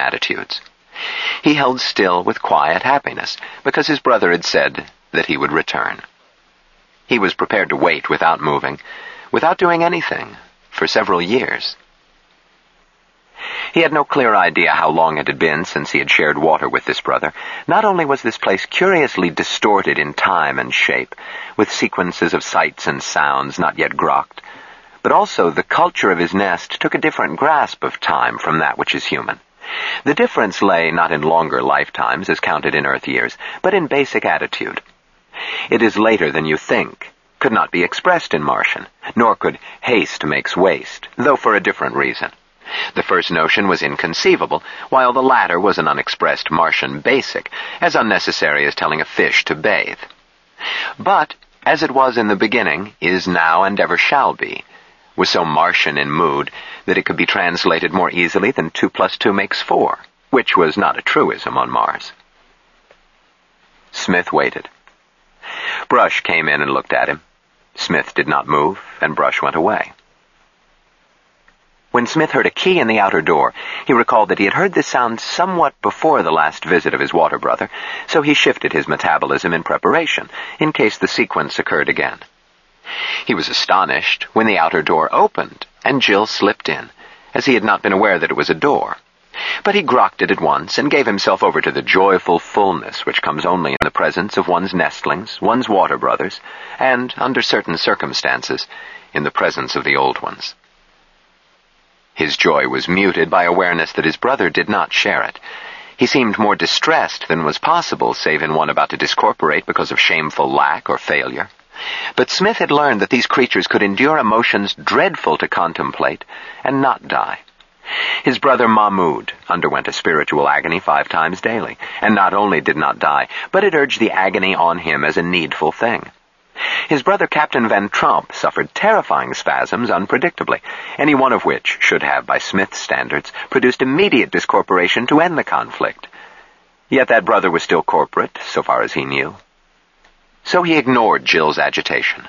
attitudes. He held still with quiet happiness, because his brother had said that he would return. He was prepared to wait without moving, without doing anything, for several years. He had no clear idea how long it had been since he had shared water with this brother. Not only was this place curiously distorted in time and shape, with sequences of sights and sounds not yet grokked, but also the culture of his nest took a different grasp of time from that which is human. The difference lay not in longer lifetimes as counted in Earth years, but in basic attitude. It is later than you think, could not be expressed in Martian, nor could haste makes waste, though for a different reason. The first notion was inconceivable, while the latter was an unexpressed Martian basic, as unnecessary as telling a fish to bathe. But, as it was in the beginning, is now and ever shall be, was so Martian in mood that it could be translated more easily than 2 + 2 makes 4, which was not a truism on Mars. Smith waited. Brush came in and looked at him. Smith did not move, and Brush went away. When Smith heard a key in the outer door, he recalled that he had heard this sound somewhat before the last visit of his water brother, so he shifted his metabolism in preparation, in case the sequence occurred again. He was astonished when the outer door opened, and Jill slipped in, as he had not been aware that it was a door. But he grokked it at once, and gave himself over to the joyful fullness which comes only in the presence of one's nestlings, one's water brothers, and, under certain circumstances, in the presence of the old ones. His joy was muted by awareness that his brother did not share it. He seemed more distressed than was possible, save in one about to discorporate because of shameful lack or failure. But Smith had learned that these creatures could endure emotions dreadful to contemplate and not die. His brother Mahmoud underwent a spiritual agony 5 times daily, and not only did not die, but it urged the agony on him as a needful thing. His brother Captain Van Tromp suffered terrifying spasms unpredictably, any one of which should have, by Smith's standards, produced immediate discorporation to end the conflict. Yet that brother was still corporate, so far as he knew. So he ignored Jill's agitation.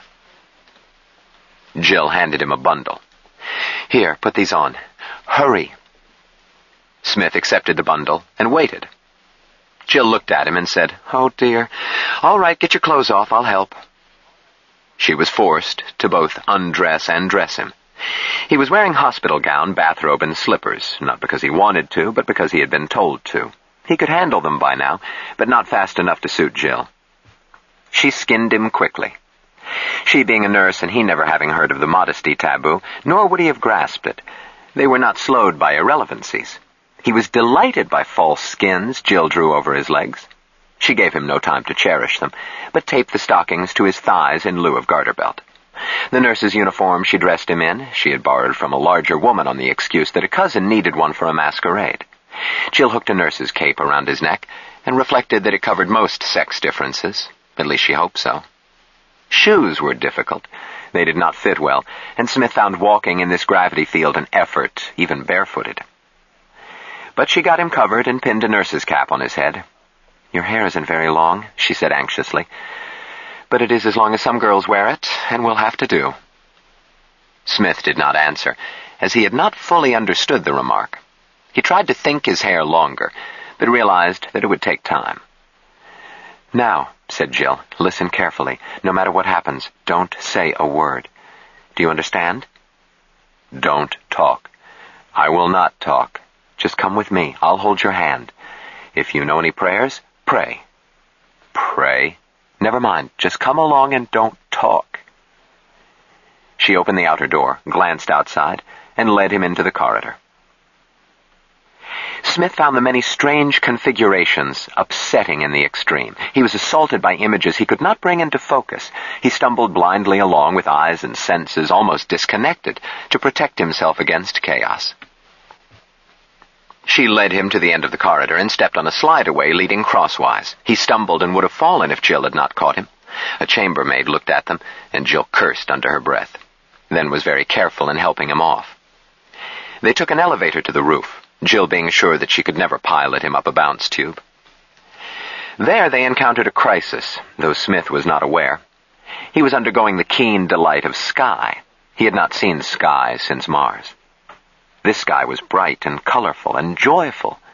Jill handed him a bundle. "Here, put these on. Hurry." Smith accepted the bundle and waited. Jill looked at him and said, "Oh, dear. All right, get your clothes off. I'll help." She was forced to both undress and dress him. He was wearing hospital gown, bathrobe, and slippers, not because he wanted to, but because he had been told to. He could handle them by now, but not fast enough to suit Jill. She skinned him quickly. She being a nurse and he never having heard of the modesty taboo, nor would he have grasped it. They were not slowed by irrelevancies. He was delighted by false skins Jill drew over his legs. She gave him no time to cherish them, but taped the stockings to his thighs in lieu of garter belt. The nurse's uniform she dressed him in, she had borrowed from a larger woman on the excuse that a cousin needed one for a masquerade. Jill hooked a nurse's cape around his neck and reflected that it covered most sex differences. At least she hoped so. Shoes were difficult. They did not fit well, and Smith found walking in this gravity field an effort, even barefooted. But she got him covered and pinned a nurse's cap on his head. "Your hair isn't very long," she said anxiously. "But it is as long as some girls wear it, and will have to do." Smith did not answer, as he had not fully understood the remark. He tried to think his hair longer, but realized that it would take time. "Now," said Jill, "listen carefully. No matter what happens, don't say a word. Do you understand?" "Don't talk." "I will not talk. Just come with me. I'll hold your hand. If you know any prayers, pray." "Pray?" "Never mind. Just come along and don't talk." She opened the outer door, glanced outside, and led him into the corridor. Smith found the many strange configurations upsetting in the extreme. He was assaulted by images he could not bring into focus. He stumbled blindly along with eyes and senses almost disconnected to protect himself against chaos. She led him to the end of the corridor and stepped on a slide-away leading crosswise. He stumbled and would have fallen if Jill had not caught him. A chambermaid looked at them, and Jill cursed under her breath, then was very careful in helping him off. They took an elevator to the roof, Jill being sure that she could never pilot him up a bounce tube. There they encountered a crisis, though Smith was not aware. He was undergoing the keen delight of sky. He had not seen sky since Mars. This sky was bright and colorful and joyful,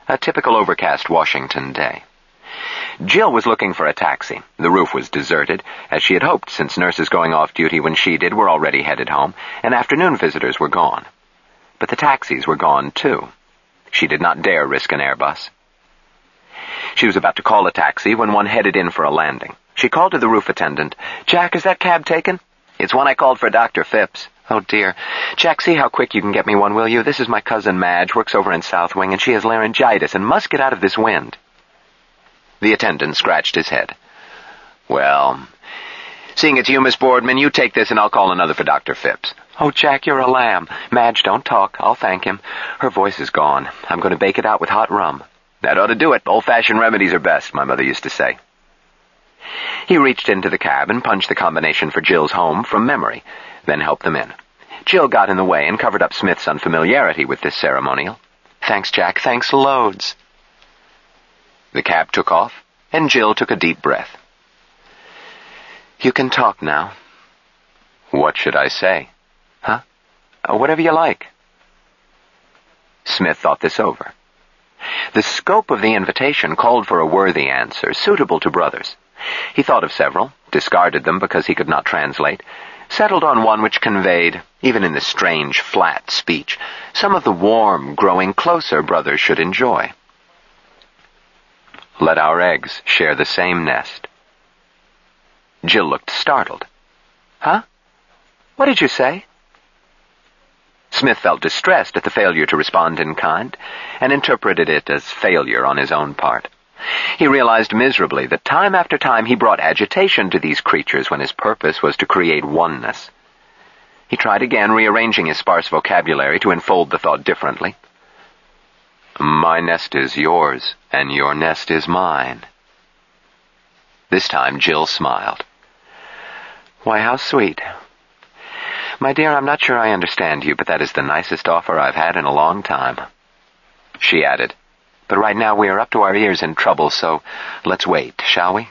A typical overcast Washington day. Jill was looking for a taxi. The roof was deserted, as she had hoped, since nurses going off duty when she did were already headed home, and afternoon visitors were gone. But the taxis were gone, too. She did not dare risk an Airbus. She was about to call a taxi when one headed in for a landing. She called to the roof attendant. "Jack, is that cab taken?" "It's one I called for Dr. Phipps." "Oh, dear. Jack, see how quick you can get me one, will you? This is my cousin Madge, works over in South Wing, and she has laryngitis and must get out of this wind." The attendant scratched his head. "Well, seeing it's you, Miss Boardman, you take this and I'll call another for Dr. Phipps." "Oh, Jack, you're a lamb. Madge, don't talk. I'll thank him. Her voice is gone. I'm going to bake it out with hot rum." "That ought to do it. Old-fashioned remedies are best," my mother used to say. He reached into the cab and punched the combination for Jill's home from memory, then helped them in. Jill got in the way and covered up Smith's unfamiliarity with this ceremonial. "Thanks, Jack. Thanks loads." The cab took off, and Jill took a deep breath. "You can talk now." "What should I say?" "Huh? Whatever you like." Smith thought this over. The scope of the invitation called for a worthy answer, suitable to brothers. He thought of several, discarded them because he could not translate, settled on one which conveyed, even in this strange, flat speech, some of the warm, growing closer brothers should enjoy. "Let our eggs share the same nest." Jill looked startled. "Huh? What did you say?" Smith felt distressed at the failure to respond in kind, and interpreted it as failure on his own part. He realized miserably that time after time he brought agitation to these creatures when his purpose was to create oneness. He tried again, rearranging his sparse vocabulary to enfold the thought differently. "My nest is yours, and your nest is mine." This time Jill smiled. "Why, how sweet. My dear, I'm not sure I understand you, but that is the nicest offer I've had in a long time." She added, "But right now we are up to our ears in trouble, so let's wait, shall we?"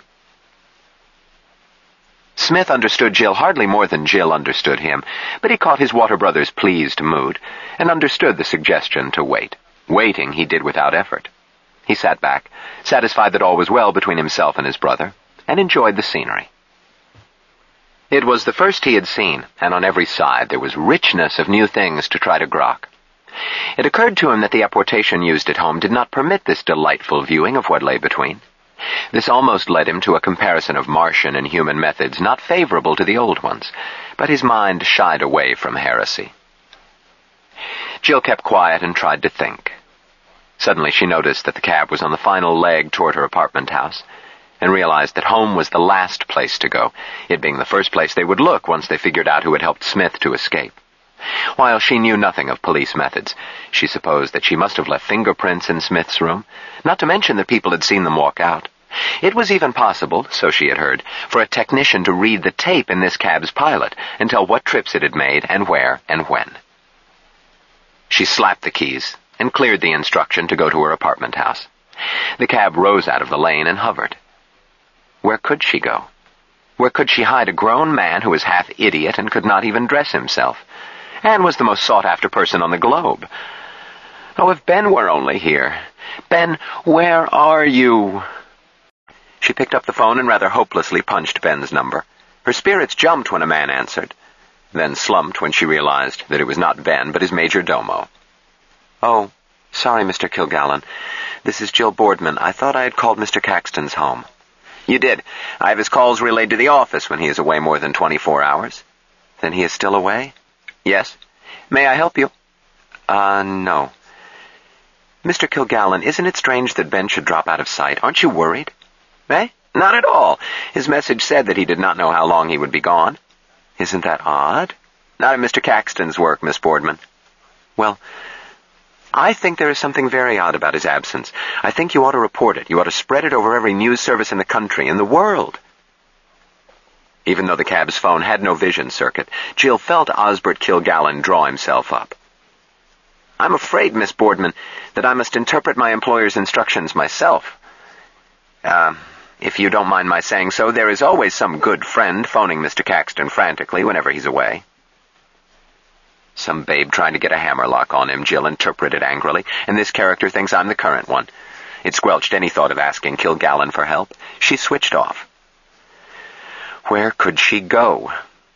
Smith understood Jill hardly more than Jill understood him, but he caught his Water Brothers' pleased mood, and understood the suggestion to wait. Waiting he did without effort. He sat back, satisfied that all was well between himself and his brother, and enjoyed the scenery. It was the first he had seen, and on every side there was richness of new things to try to grok. It occurred to him that the apportation used at home did not permit this delightful viewing of what lay between. This almost led him to a comparison of Martian and human methods not favorable to the old ones, but his mind shied away from heresy. Jill kept quiet and tried to think. Suddenly she noticed that the cab was on the final leg toward her apartment house, and realized that home was the last place to go, it being the first place they would look once they figured out who had helped Smith to escape. While she knew nothing of police methods, she supposed that she must have left fingerprints in Smith's room, not to mention that people had seen them walk out. It was even possible, so she had heard, for a technician to read the tape in this cab's pilot and tell what trips it had made and where and when. She slapped the keys and cleared the instruction to go to her apartment house. The cab rose out of the lane and hovered. Where could she go? Where could she hide a grown man who was half idiot and could not even dress himself, and was the most sought-after person on the globe? Oh, if Ben were only here. Ben, where are you? She picked up the phone and rather hopelessly punched Ben's number. Her spirits jumped when a man answered, then slumped when she realized that it was not Ben, but his major domo. "Oh, sorry, Mr. Kilgallen. This is Jill Boardman. I thought I had called Mr. Caxton's home." "You did. I have his calls relayed to the office when he is away more than 24 hours. "Then he is still away?" "Yes. May I help you?" No. Mr. Kilgallen, isn't it strange that Ben should drop out of sight? Aren't you worried?" "Eh? Not at all. His message said that he did not know how long he would be gone." "Isn't that odd?" "Not in Mr. Caxton's work, Miss Boardman." "Well, I think there is something very odd about his absence. I think you ought to report it. You ought to spread it over every news service in the country, in the world." Even though the cab's phone had no vision circuit, Jill felt Osbert Kilgallen draw himself up. "I'm afraid, Miss Boardman, that I must interpret my employer's instructions myself. If you don't mind my saying so, there is always some good friend phoning Mr. Caxton frantically whenever he's away." Some babe trying to get a hammerlock on him, Jill interpreted angrily, and this character thinks I'm the current one. It squelched any thought of asking Kilgallen for help. She switched off. Where could she go?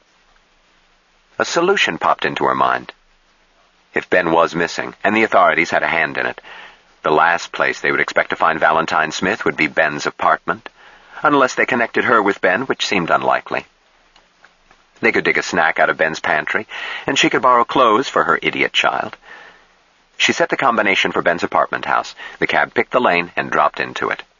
A solution popped into her mind. If Ben was missing, and the authorities had a hand in it, the last place they would expect to find Valentine Smith would be Ben's apartment, unless they connected her with Ben, which seemed unlikely. They could dig a snack out of Ben's pantry, and she could borrow clothes for her idiot child. She set the combination for Ben's apartment house. The cab picked the lane and dropped into it.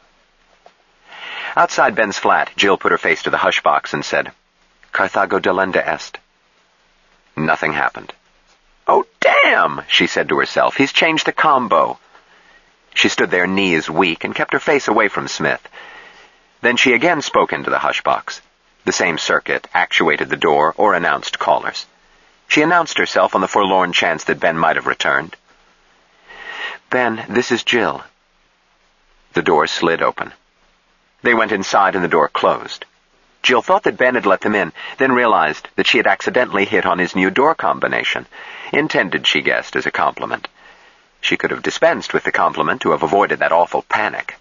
Outside Ben's flat, Jill put her face to the hush box and said, "Carthago delenda est." Nothing happened. "Oh, damn," she said to herself. "He's changed the combo." She stood there, knees weak, and kept her face away from Smith. Then she again spoke into the hush box. The same circuit actuated the door or announced callers. She announced herself on the forlorn chance that Ben might have returned. "Ben, this is Jill." The door slid open. They went inside and the door closed. Jill thought that Ben had let them in, then realized that she had accidentally hit on his new door combination, intended, she guessed, as a compliment. She could have dispensed with the compliment to have avoided that awful panic.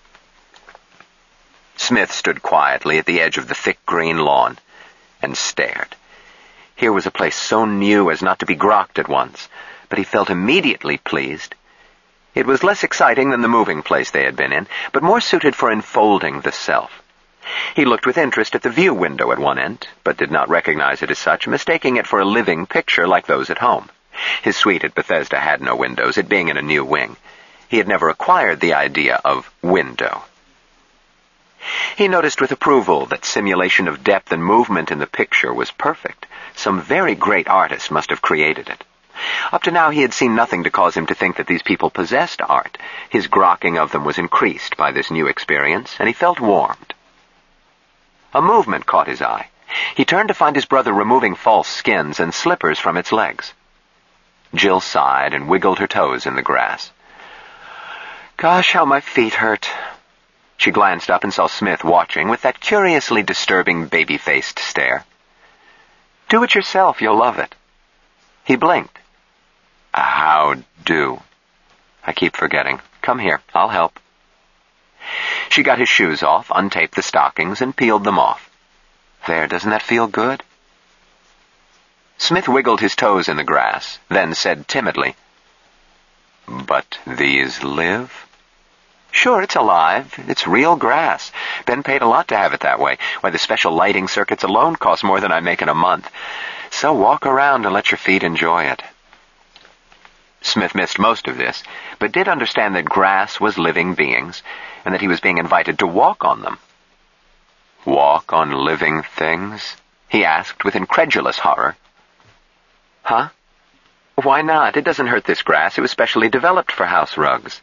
Smith stood quietly at the edge of the thick green lawn and stared. Here was a place so new as not to be grokked at once, but he felt immediately pleased. It was less exciting than the moving place they had been in, but more suited for enfolding the self. He looked with interest at the view window at one end, but did not recognize it as such, mistaking it for a living picture like those at home. His suite at Bethesda had no windows, it being in a new wing. He had never acquired the idea of window. He noticed with approval that simulation of depth and movement in the picture was perfect. Some very great artist must have created it. Up to now he had seen nothing to cause him to think that these people possessed art. His grokking of them was increased by this new experience, and he felt warmed. A movement caught his eye. He turned to find his brother removing false skins and slippers from its legs. Jill sighed and wiggled her toes in the grass. "Gosh, how my feet hurt." She glanced up and saw Smith watching with that curiously disturbing baby-faced stare. "Do it yourself, you'll love it." He blinked. "How do?" "I keep forgetting. Come here, I'll help." She got his shoes off, untaped the stockings, and peeled them off. "There, doesn't that feel good?" Smith wiggled his toes in the grass, then said timidly, "But these live?" "Sure, it's alive. It's real grass. Ben paid a lot to have it that way. Why, the special lighting circuits alone cost more than I make in a month. So walk around and let your feet enjoy it." Smith missed most of this, but did understand that grass was living beings, and that he was being invited to walk on them. "Walk on living things?" he asked with incredulous horror. "Huh? Why not? It doesn't hurt this grass. It was specially developed for house rugs."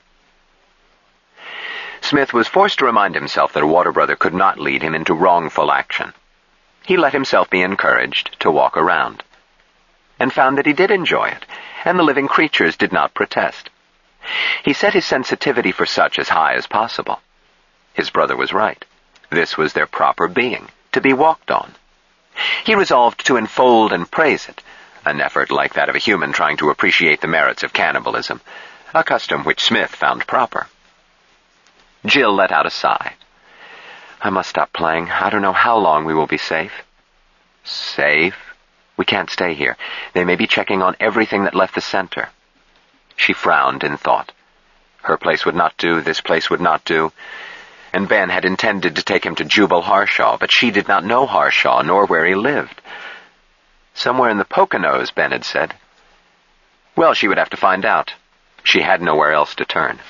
Smith was forced to remind himself that a water brother could not lead him into wrongful action. He let himself be encouraged to walk around, and found that he did enjoy it, and the living creatures did not protest. He set his sensitivity for such as high as possible. His brother was right. This was their proper being, to be walked on. He resolved to enfold and praise it, an effort like that of a human trying to appreciate the merits of cannibalism, a custom which Smith found proper. Jill let out a sigh. "I must stop playing. I don't know how long we will be safe." "Safe? We can't stay here. They may be checking on everything that left the center." She frowned in thought. Her place would not do, this place would not do. And Ben had intended to take him to Jubal Harshaw, but she did not know Harshaw, nor where he lived. Somewhere in the Poconos, Ben had said. Well, she would have to find out. She had nowhere else to turn.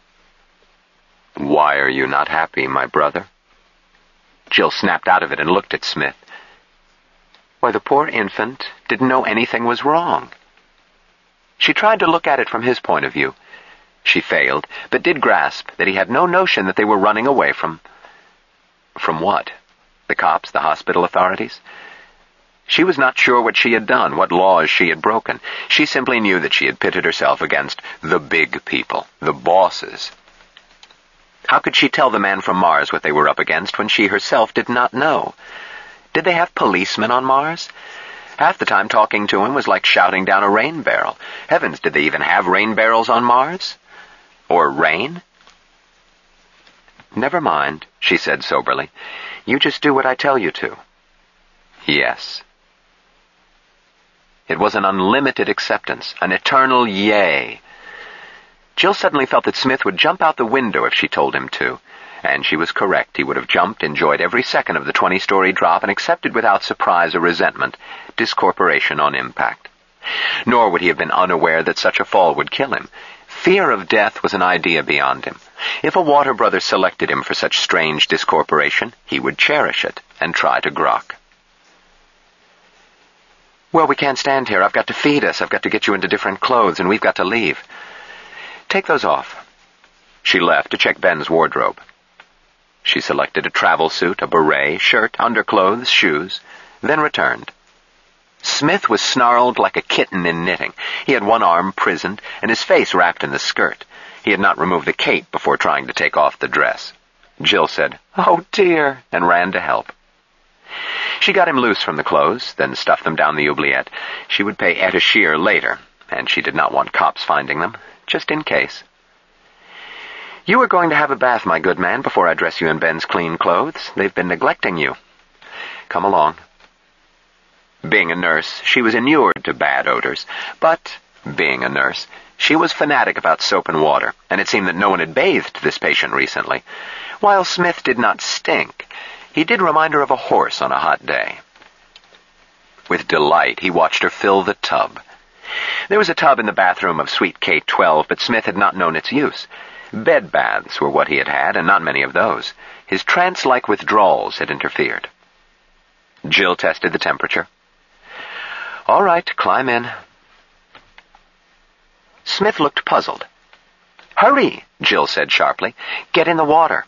"Why are you not happy, my brother?" Jill snapped out of it and looked at Smith. Why, the poor infant didn't know anything was wrong. She tried to look at it from his point of view. She failed, but did grasp that he had no notion that they were running away from... From what? The cops, the hospital authorities? She was not sure what she had done, what laws she had broken. She simply knew that she had pitted herself against the big people, the bosses. How could she tell the man from Mars what they were up against when she herself did not know? Did they have policemen on Mars? Half the time talking to him was like shouting down a rain barrel. Heavens, did they even have rain barrels on Mars? Or rain? "Never mind," she said soberly. "You just do what I tell you to." "Yes." It was an unlimited acceptance, an eternal yay. Jill suddenly felt that Smith would jump out the window if she told him to. And she was correct. He would have jumped, enjoyed every second of the 20-story drop, and accepted without surprise or resentment discorporation on impact. Nor would he have been unaware that such a fall would kill him. Fear of death was an idea beyond him. If a water brother selected him for such strange discorporation, he would cherish it and try to grok. "Well, we can't stand here. I've got to feed us. I've got to get you into different clothes, and we've got to leave. Take those off." She left to check Ben's wardrobe. She selected a travel suit, a beret, shirt, underclothes, shoes, then returned. Smith was snarled like a kitten in knitting. He had one arm prisoned and his face wrapped in the skirt. He had not removed the cape before trying to take off the dress. Jill said, "Oh, dear," and ran to help. She got him loose from the clothes, then stuffed them down the oubliette. She would pay Etta Shear later, and she did not want cops finding them, just in case. "You are going to have a bath, my good man, before I dress you in Ben's clean clothes. They've been neglecting you. Come along." Being a nurse, she was inured to bad odors, but, being a nurse, she was fanatic about soap and water, and it seemed that no one had bathed this patient recently. While Smith did not stink, he did remind her of a horse on a hot day. With delight, he watched her fill the tub. There was a tub in the bathroom of Suite K-12, but Smith had not known its use. Bed baths were what he had had, and not many of those. His trance-like withdrawals had interfered. Jill tested the temperature. "All right, climb in." Smith looked puzzled. "Hurry," Jill said sharply. "Get in the water."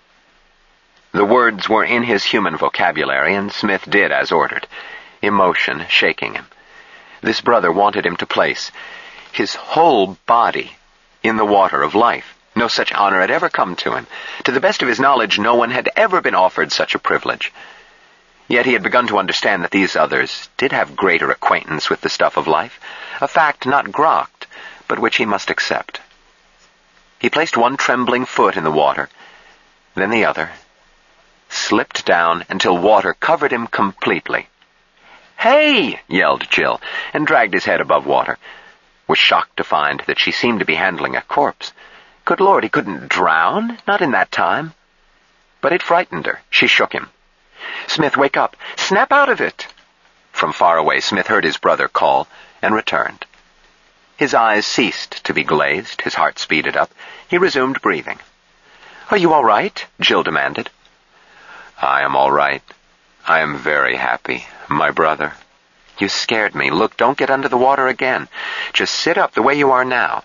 The words were in his human vocabulary, and Smith did as ordered, emotion shaking him. This brother wanted him to place his whole body in the water of life. No such honor had ever come to him. To the best of his knowledge, no one had ever been offered such a privilege. Yet he had begun to understand that these others did have greater acquaintance with the stuff of life, a fact not grokked, but which he must accept. He placed one trembling foot in the water, then the other, slipped down until water covered him completely. "Hey!" yelled Jill, and dragged his head above water. Was shocked to find that she seemed to be handling a corpse. Good Lord, he couldn't drown, not in that time. But it frightened her. She shook him. "Smith, wake up! Snap out of it!" From far away, Smith heard his brother call, and returned. His eyes ceased to be glazed, his heart speeded up. He resumed breathing. "Are you all right?" Jill demanded. "I am all right. I am very happy, my brother." "You scared me. Look, don't get under the water again. Just sit up the way you are now."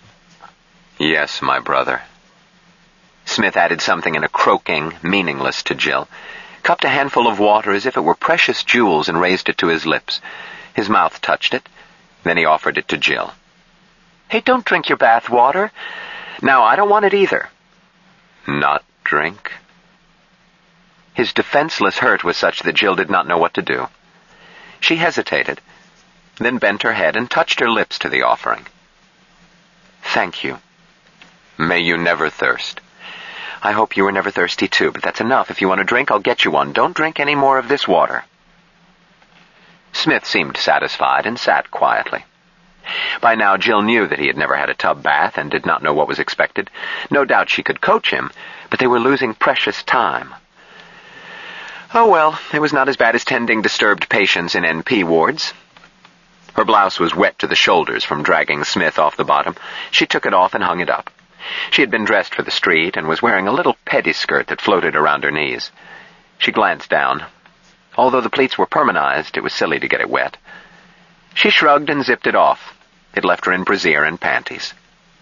"Yes, my brother." Smith added something in a croaking, meaningless to Jill, cupped a handful of water as if it were precious jewels and raised it to his lips. His mouth touched it. Then he offered it to Jill. "Hey, don't drink your bath water. Now, I don't want it either." "Not drink?" His defenseless hurt was such that Jill did not know what to do. She hesitated, then bent her head and touched her lips to the offering. "Thank you." "May you never thirst." "I hope you were never thirsty too, but that's enough. If you want a drink, I'll get you one. Don't drink any more of this water." Smith seemed satisfied and sat quietly. By now, Jill knew that he had never had a tub bath and did not know what was expected. No doubt she could coach him, but they were losing precious time. Oh well, it was not as bad as tending disturbed patients in NP wards. Her blouse was wet to the shoulders from dragging Smith off the bottom. She took it off and hung it up. She had been dressed for the street and was wearing a little pettiskirt that floated around her knees. She glanced down. Although the pleats were permanized, it was silly to get it wet. She shrugged and zipped it off. It left her in brassiere and panties.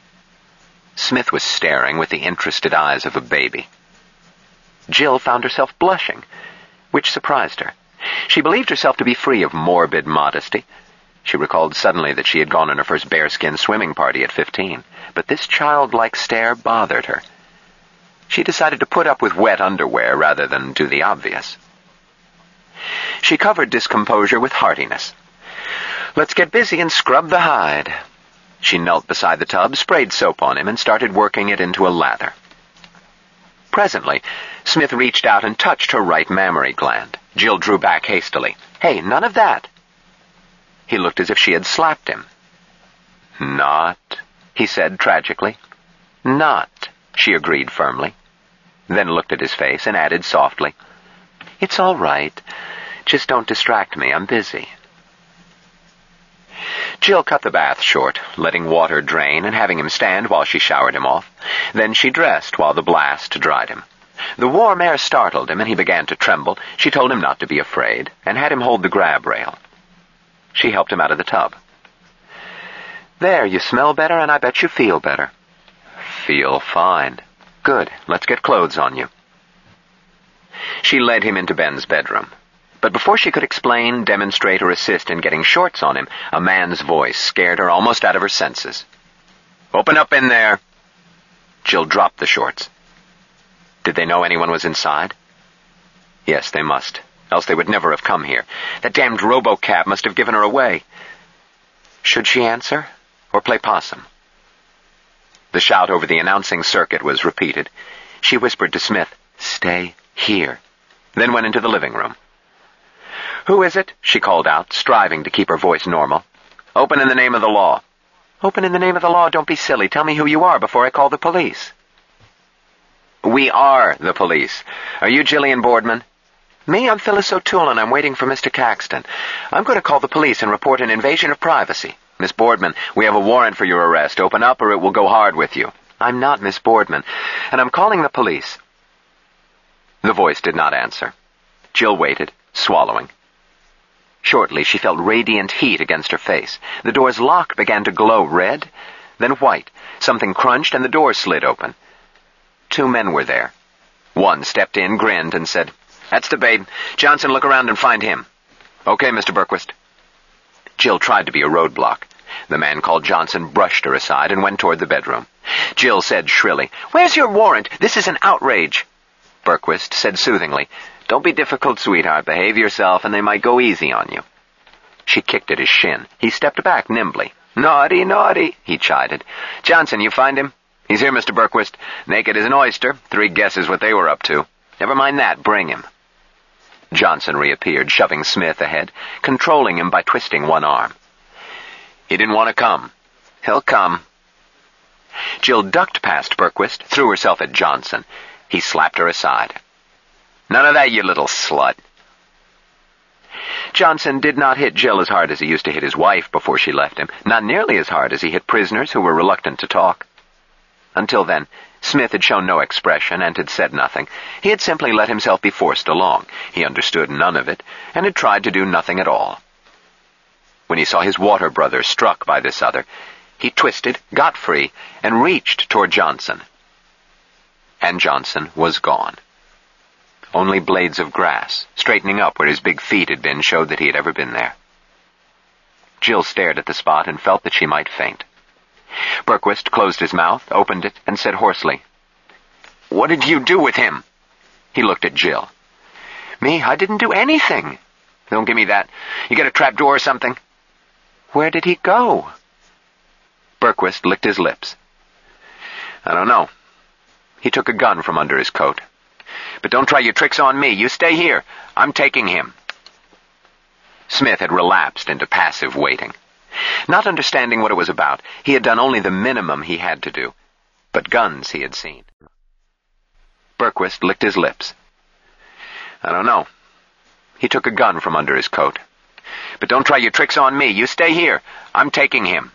Smith was staring with the interested eyes of a baby. Jill found herself blushing, which surprised her. She believed herself to be free of morbid modesty. She recalled suddenly that she had gone on her first bearskin swimming party at 15, but this childlike stare bothered her. She decided to put up with wet underwear rather than do the obvious. She covered discomposure with heartiness. "Let's get busy and scrub the hide." She knelt beside the tub, sprayed soap on him, and started working it into a lather. Presently, Smith reached out and touched her right mammary gland. Jill drew back hastily. "Hey, none of that." He looked as if she had slapped him. "Not," he said tragically. "Not," she agreed firmly. Then looked at his face and added softly, "It's all right. Just don't distract me. I'm busy." Jill cut the bath short, letting water drain and having him stand while she showered him off. Then she dressed while the blast dried him. The warm air startled him, and he began to tremble. She told him not to be afraid, and had him hold the grab rail. She helped him out of the tub. "There, you smell better, and I bet you feel better." "Feel fine." "Good. Let's get clothes on you." She led him into Ben's bedroom. But before she could explain, demonstrate, or assist in getting shorts on him, a man's voice scared her almost out of her senses. "Open up in there." Jill dropped the shorts. Did they know anyone was inside? Yes, they must, else they would never have come here. That damned RoboCab must have given her away. Should she answer, or play possum? The shout over the announcing circuit was repeated. She whispered to Smith, "Stay here," then went into the living room. "Who is it?" she called out, striving to keep her voice normal. "Open in the name of the law." "Open in the name of the law? Don't be silly. Tell me who you are before I call the police." "We are the police. Are you Jillian Boardman?" "Me? I'm Phyllis O'Toole, and I'm waiting for Mr. Caxton. I'm going to call the police and report an invasion of privacy. Miss Boardman, we have a warrant for your arrest. Open up or it will go hard with you." "I'm not Miss Boardman, and I'm calling the police." The voice did not answer. Jill waited, swallowing. Shortly, she felt radiant heat against her face. The door's lock began to glow red, then white. Something crunched, and the door slid open. 2 men were there. One stepped in, grinned, and said, "That's the babe. Johnson, look around and find him." "Okay, Mr. Berquist." Jill tried to be a roadblock. The man called Johnson brushed her aside and went toward the bedroom. Jill said shrilly, "Where's your warrant? This is an outrage." Berquist said soothingly, "Don't be difficult, sweetheart. Behave yourself, and they might go easy on you." She kicked at his shin. He stepped back nimbly. "Naughty, naughty," he chided. "Johnson, you find him?" "He's here, Mr. Berquist. Naked as an oyster. 3 guesses what they were up to." "Never mind that. Bring him." Johnson reappeared, shoving Smith ahead, controlling him by twisting one arm. "He didn't want to come." "He'll come." Jill ducked past Berquist, threw herself at Johnson. He slapped her aside. "None of that, you little slut." Johnson did not hit Jill as hard as he used to hit his wife before she left him, not nearly as hard as he hit prisoners who were reluctant to talk. Until then, Smith had shown no expression and had said nothing. He had simply let himself be forced along. He understood none of it, and had tried to do nothing at all. When he saw his water brother struck by this other, he twisted, got free, and reached toward Johnson. And Johnson was gone. Only blades of grass, straightening up where his big feet had been, showed that he had ever been there. Jill stared at the spot and felt that she might faint. Berquist closed his mouth, opened it, and said hoarsely, "What did you do with him?" He looked at Jill. "Me? I didn't do anything." "Don't give me that. You got a trap door or something?" "Where did he go?" Berquist licked his lips. "I don't know. He took a gun from under his coat. But don't try your tricks on me. You stay here. I'm taking him." Smith had relapsed into passive waiting. Not understanding what it was about, he had done only the minimum he had to do. But guns he had seen. Berquist licked his lips. "I don't know. He took a gun from under his coat. But don't try your tricks on me. You stay here. I'm taking him."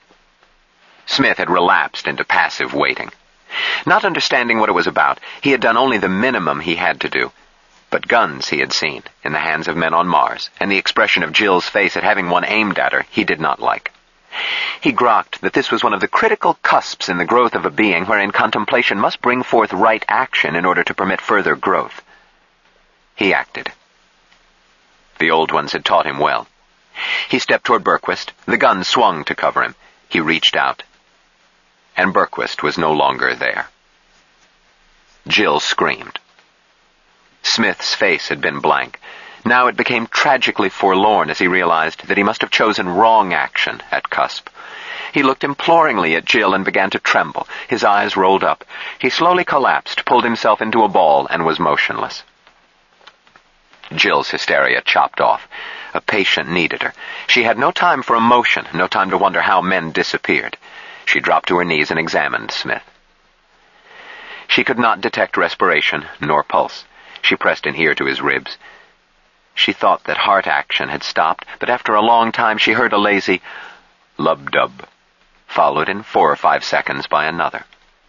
Smith had relapsed into passive waiting. Not understanding what it was about, he had done only the minimum he had to do. But guns he had seen, in the hands of men on Mars, and the expression of Jill's face at having one aimed at her he did not like. He grokked that this was one of the critical cusps in the growth of a being wherein contemplation must bring forth right action in order to permit further growth. He acted. The old ones had taught him well. He stepped toward Berquist. The gun swung to cover him. He reached out. And Berquist was no longer there. Jill screamed. Smith's face had been blank. Now it became tragically forlorn as he realized that he must have chosen wrong action at Cusp. He looked imploringly at Jill and began to tremble. His eyes rolled up. He slowly collapsed, pulled himself into a ball, and was motionless. Jill's hysteria chopped off. A patient needed her. She had no time for emotion, no time to wonder how men disappeared. She dropped to her knees and examined Smith. She could not detect respiration, nor pulse. She pressed an ear to his ribs. She thought that heart action had stopped, but after a long time she heard a lazy lub-dub, followed in 4 or 5 seconds by another.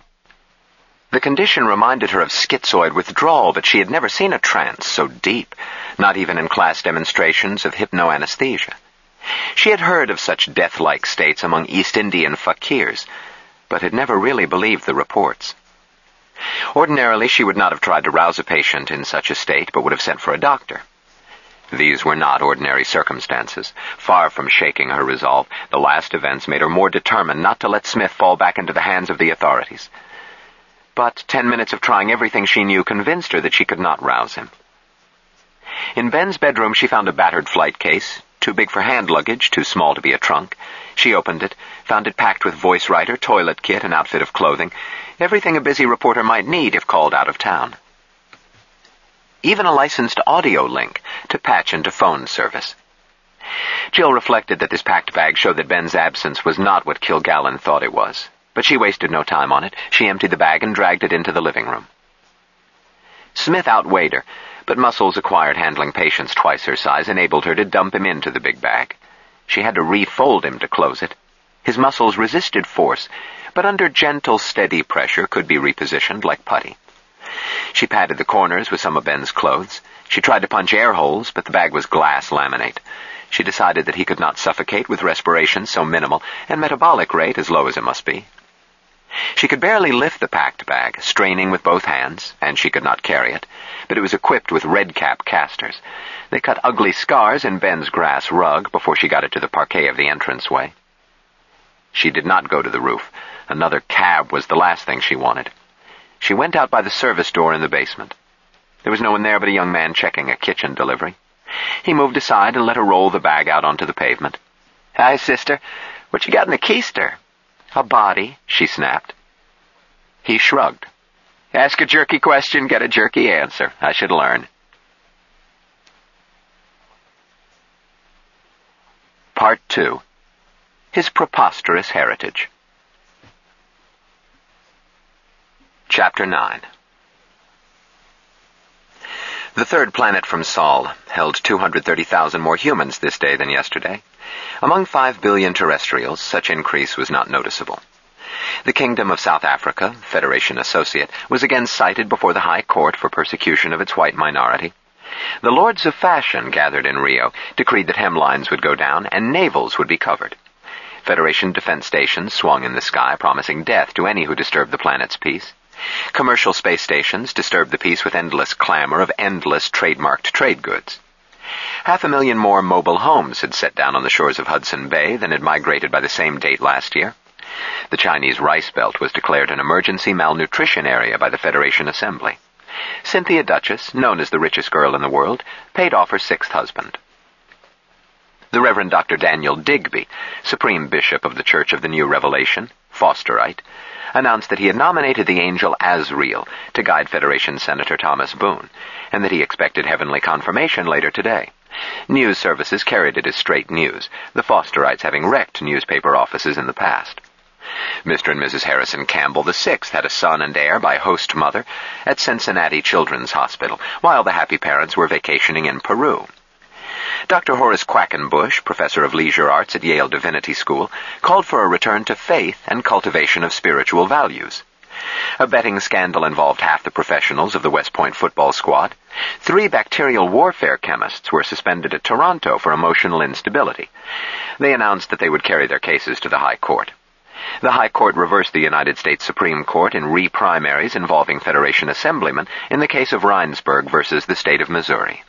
The condition reminded her of schizoid withdrawal, but she had never seen a trance so deep, not even in class demonstrations of hypnoanesthesia. She had heard of such death-like states among East Indian fakirs, but had never really believed the reports. Ordinarily, she would not have tried to rouse a patient in such a state, but would have sent for a doctor. These were not ordinary circumstances. Far from shaking her resolve, the last events made her more determined not to let Smith fall back into the hands of the authorities. But 10 minutes of trying everything she knew convinced her that she could not rouse him. In Ben's bedroom she found a battered flight case, too big for hand luggage, too small to be a trunk. She opened it, found it packed with voice writer, toilet kit, and outfit of clothing, everything a busy reporter might need if called out of town. Even a licensed audio link to patch into phone service. Jill reflected that this packed bag showed that Ben's absence was not what Kilgallen thought it was. But she wasted no time on it. She emptied the bag and dragged it into the living room. Smith outweighed her, but muscles acquired handling patients twice her size enabled her to dump him into the big bag. She had to refold him to close it. His muscles resisted force, but under gentle, steady pressure could be repositioned like putty. She patted the corners with some of Ben's clothes. She tried to punch air holes, but the bag was glass laminate. She decided that he could not suffocate with respiration so minimal and metabolic rate as low as it must be. She could barely lift the packed bag, straining with both hands, and she could not carry it, but it was equipped with red-cap casters. They cut ugly scars in Ben's grass rug before she got it to the parquet of the entranceway. She did not go to the roof. Another cab was the last thing she wanted. She went out by the service door in the basement. There was no one there but a young man checking a kitchen delivery. He moved aside and let her roll the bag out onto the pavement. "Hi, sister. What you got in the keister?" "A body," she snapped. He shrugged. "Ask a jerky question, get a jerky answer. I should learn." Part 2. His Preposterous Heritage. Chapter 9. The third planet from Sol held 230,000 more humans this day than yesterday. Among 5 billion terrestrials, such increase was not noticeable. The Kingdom of South Africa, Federation Associate, was again cited before the High Court for persecution of its white minority. The Lords of Fashion gathered in Rio, decreed that hemlines would go down and navels would be covered. Federation defense stations swung in the sky, promising death to any who disturbed the planet's peace. Commercial space stations disturbed the peace with endless clamor of endless trademarked trade goods. 500,000 more mobile homes had set down on the shores of Hudson Bay than had migrated by the same date last year. The Chinese Rice Belt was declared an emergency malnutrition area by the Federation Assembly. Cynthia Duchess, known as the richest girl in the world, paid off her 6th husband. The Reverend Dr. Daniel Digby, Supreme Bishop of the Church of the New Revelation, Fosterite, announced that he had nominated the angel Azrael to guide Federation Senator Thomas Boone, and that he expected heavenly confirmation later today. News services carried it as straight news, the Fosterites having wrecked newspaper offices in the past. Mr. and Mrs. Harrison Campbell VI had a son and heir by host mother at Cincinnati Children's Hospital, while the happy parents were vacationing in Peru. Dr. Horace Quackenbush, professor of leisure arts at Yale Divinity School, called for a return to faith and cultivation of spiritual values. A betting scandal involved half the professionals of the West Point football squad. 3 bacterial warfare chemists were suspended at Toronto for emotional instability. They announced that they would carry their cases to the High Court. The High Court reversed the United States Supreme Court in re-primaries involving Federation Assemblymen in the case of Reinsberg versus the state of Missouri.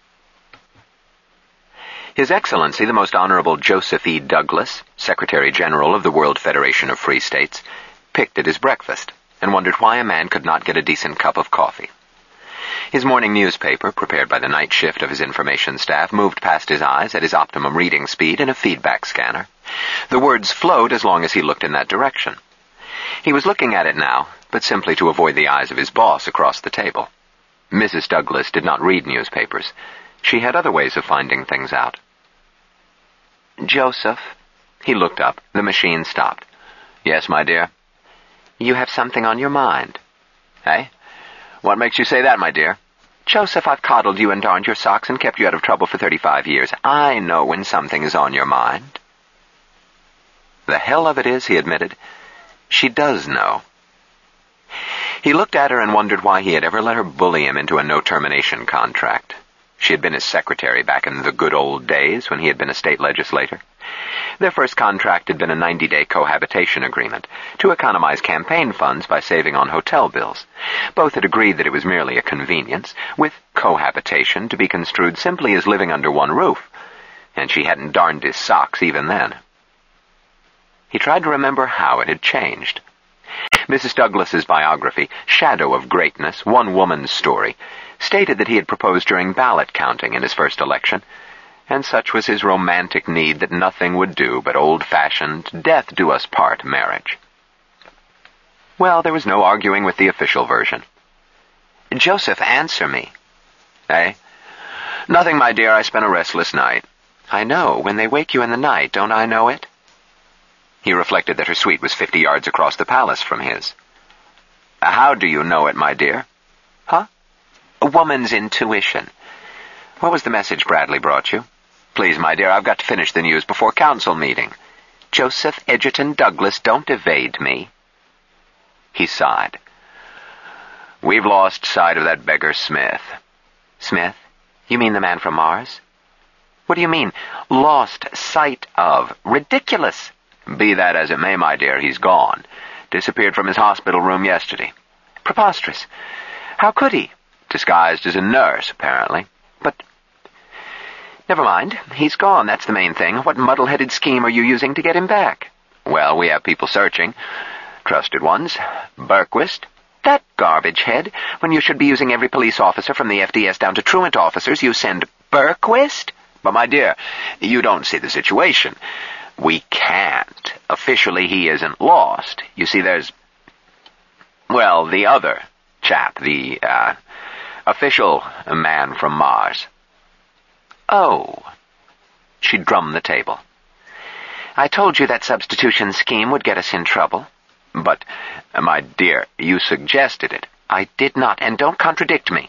His Excellency, the Most Honorable Joseph E. Douglas, Secretary-General of the World Federation of Free States, picked at his breakfast and wondered why a man could not get a decent cup of coffee. His morning newspaper, prepared by the night shift of his information staff, moved past his eyes at his optimum reading speed in a feedback scanner. The words flowed as long as he looked in that direction. He was looking at it now, but simply to avoid the eyes of his boss across the table. Mrs. Douglas did not read newspapers. She had other ways of finding things out. Joseph. He looked up. The machine stopped. Yes, my dear? You have something on your mind. Eh? What makes you say that, my dear? Joseph, I've coddled you and darned your socks and kept you out of trouble for 35 years. I know when something is on your mind. The hell of it is, he admitted, she does know. He looked at her and wondered why he had ever let her bully him into a no-termination contract. She had been his secretary back in the good old days when he had been a state legislator. Their first contract had been a 90-day cohabitation agreement to economize campaign funds by saving on hotel bills. Both had agreed that it was merely a convenience, with cohabitation to be construed simply as living under one roof, and she hadn't darned his socks even then. He tried to remember how it had changed. Mrs. Douglas's biography, Shadow of Greatness, One Woman's Story, stated that he had proposed during ballot counting in his first election, and such was his romantic need that nothing would do but old-fashioned, death-do-us-part marriage. Well, there was no arguing with the official version. Joseph, answer me. Eh? Nothing, my dear. I spent a restless night. I know. When they wake you in the night, don't I know it? He reflected that her suite was 50 yards across the palace from his. How do you know it, my dear? Huh? A woman's intuition. What was the message Bradley brought you? Please, my dear, I've got to finish the news before council meeting. Joseph Edgerton Douglas, don't evade me. He sighed. We've lost sight of that beggar Smith. Smith? You mean the man from Mars? What do you mean, lost sight of? Ridiculous! Be that as it may, my dear, he's gone. Disappeared from his hospital room yesterday. Preposterous. How could he? Disguised as a nurse, apparently. But... Never mind. He's gone. That's the main thing. What muddle-headed scheme are you using to get him back? Well, we have people searching. Trusted ones. Berquist. That garbage head. When you should be using every police officer from the FDS down to truant officers, you send Berquist? But, my dear, you don't see the situation. We can't. Officially, he isn't lost. You see, there's... Well, the other chap, the, official man from Mars. Oh. She drummed the table. I told you that substitution scheme would get us in trouble. But, my dear, you suggested it. I did not, and don't contradict me.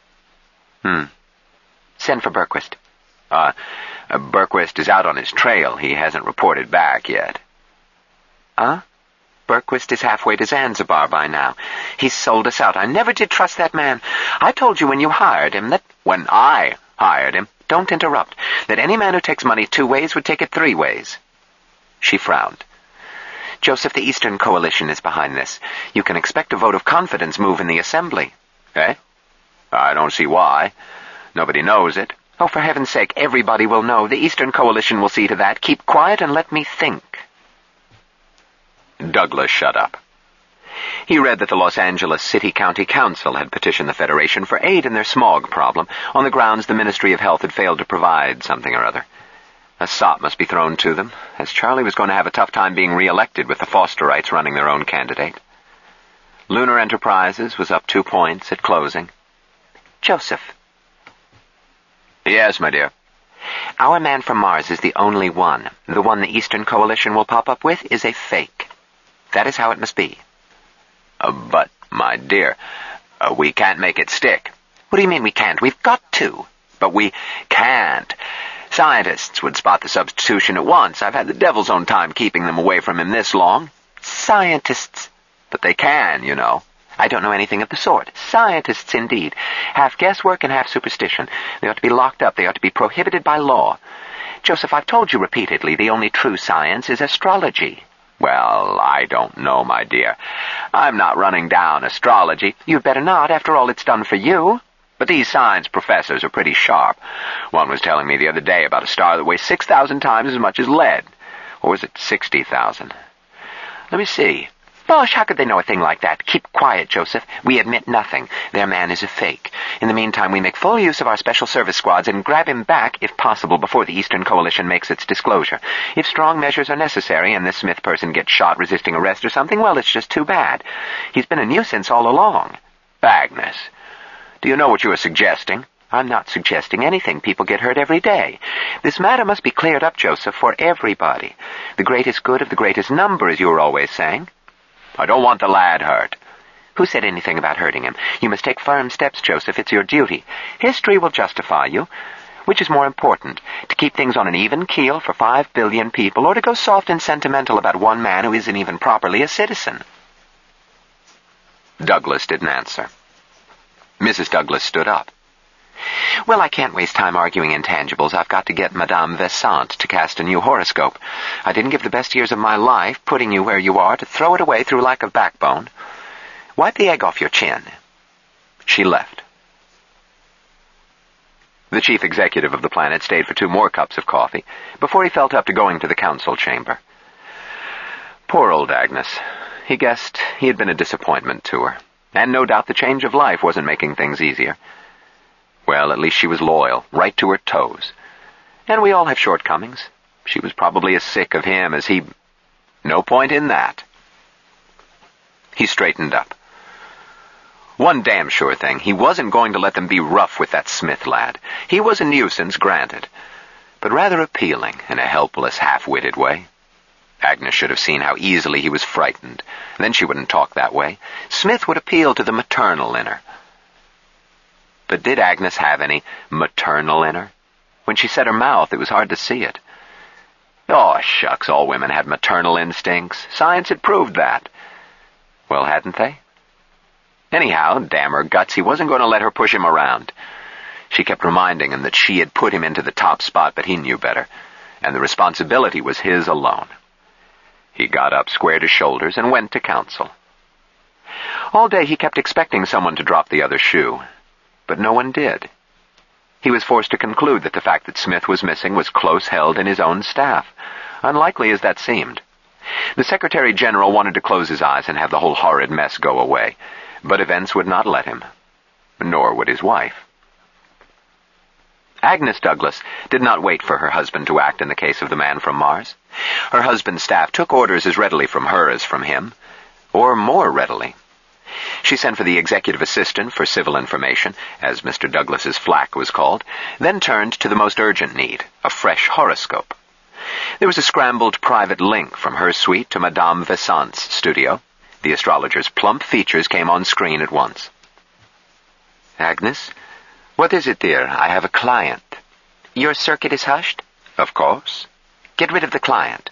Send for Berquist. Berquist is out on his trail. He hasn't reported back yet. Huh? Berquist is halfway to Zanzibar by now. He's sold us out. I never did trust that man. I told you when you hired him that... When I hired him... Don't interrupt. That any man who takes money 2 ways would take it 3 ways. She frowned. Joseph, the Eastern Coalition is behind this. You can expect a vote of confidence move in the Assembly. Eh? I don't see why. Nobody knows it. Oh, for heaven's sake, everybody will know. The Eastern Coalition will see to that. Keep quiet and let me think. Douglas shut up. He read that the Los Angeles City County Council had petitioned the Federation for aid in their smog problem on the grounds the Ministry of Health had failed to provide something or other. A sop must be thrown to them, as Charlie was going to have a tough time being re-elected with the Fosterites running their own candidate. Lunar Enterprises was up 2 points at closing. Joseph. Yes, my dear. Our man from Mars is the only one. The one the Eastern Coalition will pop up with is a fake. That is how it must be. But, my dear, we can't make it stick. What do you mean we can't? We've got to. But we can't. Scientists would spot the substitution at once. I've had the devil's own time keeping them away from him this long. Scientists. But they can, you know. I don't know anything of the sort. Scientists, indeed. Half guesswork and half superstition. They ought to be locked up. They ought to be prohibited by law. Joseph, I've told you repeatedly, the only true science is astrology. Well, I don't know, my dear. I'm not running down astrology. You'd better not. After all, it's done for you. But these science professors are pretty sharp. One was telling me the other day about a star that weighs 6,000 times as much as lead. Or was it 60,000? Let me see. Bosh, how could they know a thing like that? Keep quiet, Joseph. We admit nothing. Their man is a fake. In the meantime, we make full use of our special service squads and grab him back, if possible, before the Eastern Coalition makes its disclosure. If strong measures are necessary and this Smith person gets shot resisting arrest or something, well, it's just too bad. He's been a nuisance all along. Agnes, do you know what you are suggesting? I'm not suggesting anything. People get hurt every day. This matter must be cleared up, Joseph, for everybody. The greatest good of the greatest number, as you were always saying. I don't want the lad hurt. Who said anything about hurting him? You must take firm steps, Joseph. It's your duty. History will justify you. Which is more important, to keep things on an even keel for 5 billion people, or to go soft and sentimental about one man who isn't even properly a citizen? Douglas didn't answer. Mrs. Douglas stood up. Well, I can't waste time arguing intangibles. I've got to get Madame Vesant to cast a new horoscope. I didn't give the best years of my life, putting you where you are, to throw it away through lack of backbone. Wipe the egg off your chin. She left. The chief executive of the planet stayed for 2 more cups of coffee before he felt up to going to the council chamber. Poor old Agnes. He guessed he had been a disappointment to her, and no doubt the change of life wasn't making things easier. Well, at least she was loyal, right to her toes. And we all have shortcomings. She was probably as sick of him as he... No point in that. He straightened up. One damn sure thing, he wasn't going to let them be rough with that Smith lad. He was a nuisance, granted, but rather appealing in a helpless, half-witted way. Agnes should have seen how easily he was frightened. Then she wouldn't talk that way. Smith would appeal to the maternal in her. But did Agnes have any maternal in her? When she set her mouth, it was hard to see it. Oh, shucks, all women had maternal instincts. Science had proved that. Well, hadn't they? Anyhow, damn her guts, he wasn't going to let her push him around. She kept reminding him that she had put him into the top spot, but he knew better, and the responsibility was his alone. He got up, squared his shoulders, and went to council. All day he kept expecting someone to drop the other shoe, but no one did. He was forced to conclude that the fact that Smith was missing was close held in his own staff, unlikely as that seemed. The Secretary General wanted to close his eyes and have the whole horrid mess go away, but events would not let him, nor would his wife. Agnes Douglas did not wait for her husband to act in the case of the man from Mars. Her husband's staff took orders as readily from her as from him, or more readily. She sent for the executive assistant for civil information, as Mr. Douglas's flack was called, then turned to the most urgent need, a fresh horoscope. There was a scrambled private link from her suite to Madame Vesant's studio. The astrologer's plump features came on screen at once. Agnes? What is it, dear? I have a client. Your circuit is hushed? Of course. Get rid of the client.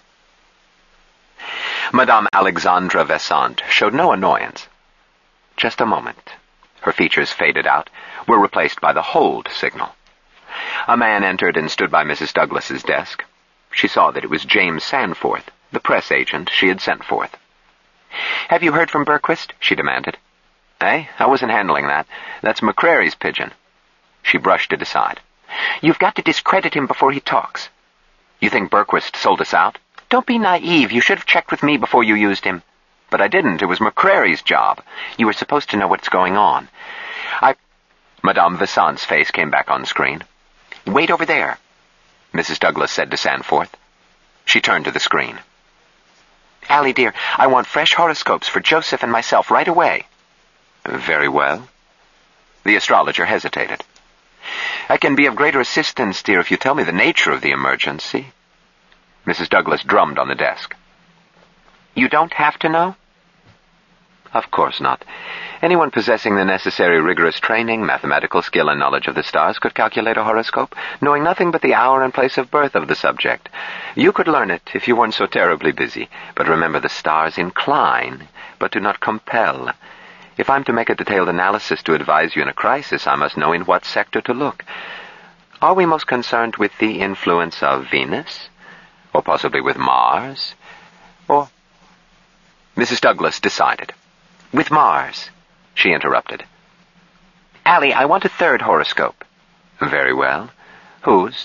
Madame Alexandra Vesant showed no annoyance. Just a moment. Her features faded out, were replaced by the hold signal. A man entered and stood by Mrs. Douglas's desk. She saw that it was James Sanforth, the press agent she had sent forth. Have you heard from Berquist? She demanded. I wasn't handling that. That's McCrary's pigeon. She brushed it aside. You've got to discredit him before he talks. You think Berquist sold us out? Don't be naive. You should have checked with me before you used him. But I didn't. It was McCrary's job. You were supposed to know what's going on. Madame Vesant's face came back on screen. Wait over there, Mrs. Douglas said to Sanforth. She turned to the screen. Allie, dear, I want fresh horoscopes for Joseph and myself right away. Very well. The astrologer hesitated. I can be of greater assistance, dear, if you tell me the nature of the emergency. Mrs. Douglas drummed on the desk. You don't have to know? Of course not. Anyone possessing the necessary rigorous training, mathematical skill, and knowledge of the stars could calculate a horoscope, knowing nothing but the hour and place of birth of the subject. You could learn it if you weren't so terribly busy. But remember, the stars incline, but do not compel. If I'm to make a detailed analysis to advise you in a crisis, I must know in what sector to look. Are we most concerned with the influence of Venus? Or possibly with Mars? Or... Mrs. Douglas decided. With Mars, she interrupted. Allie, I want a third horoscope. Very well. Whose?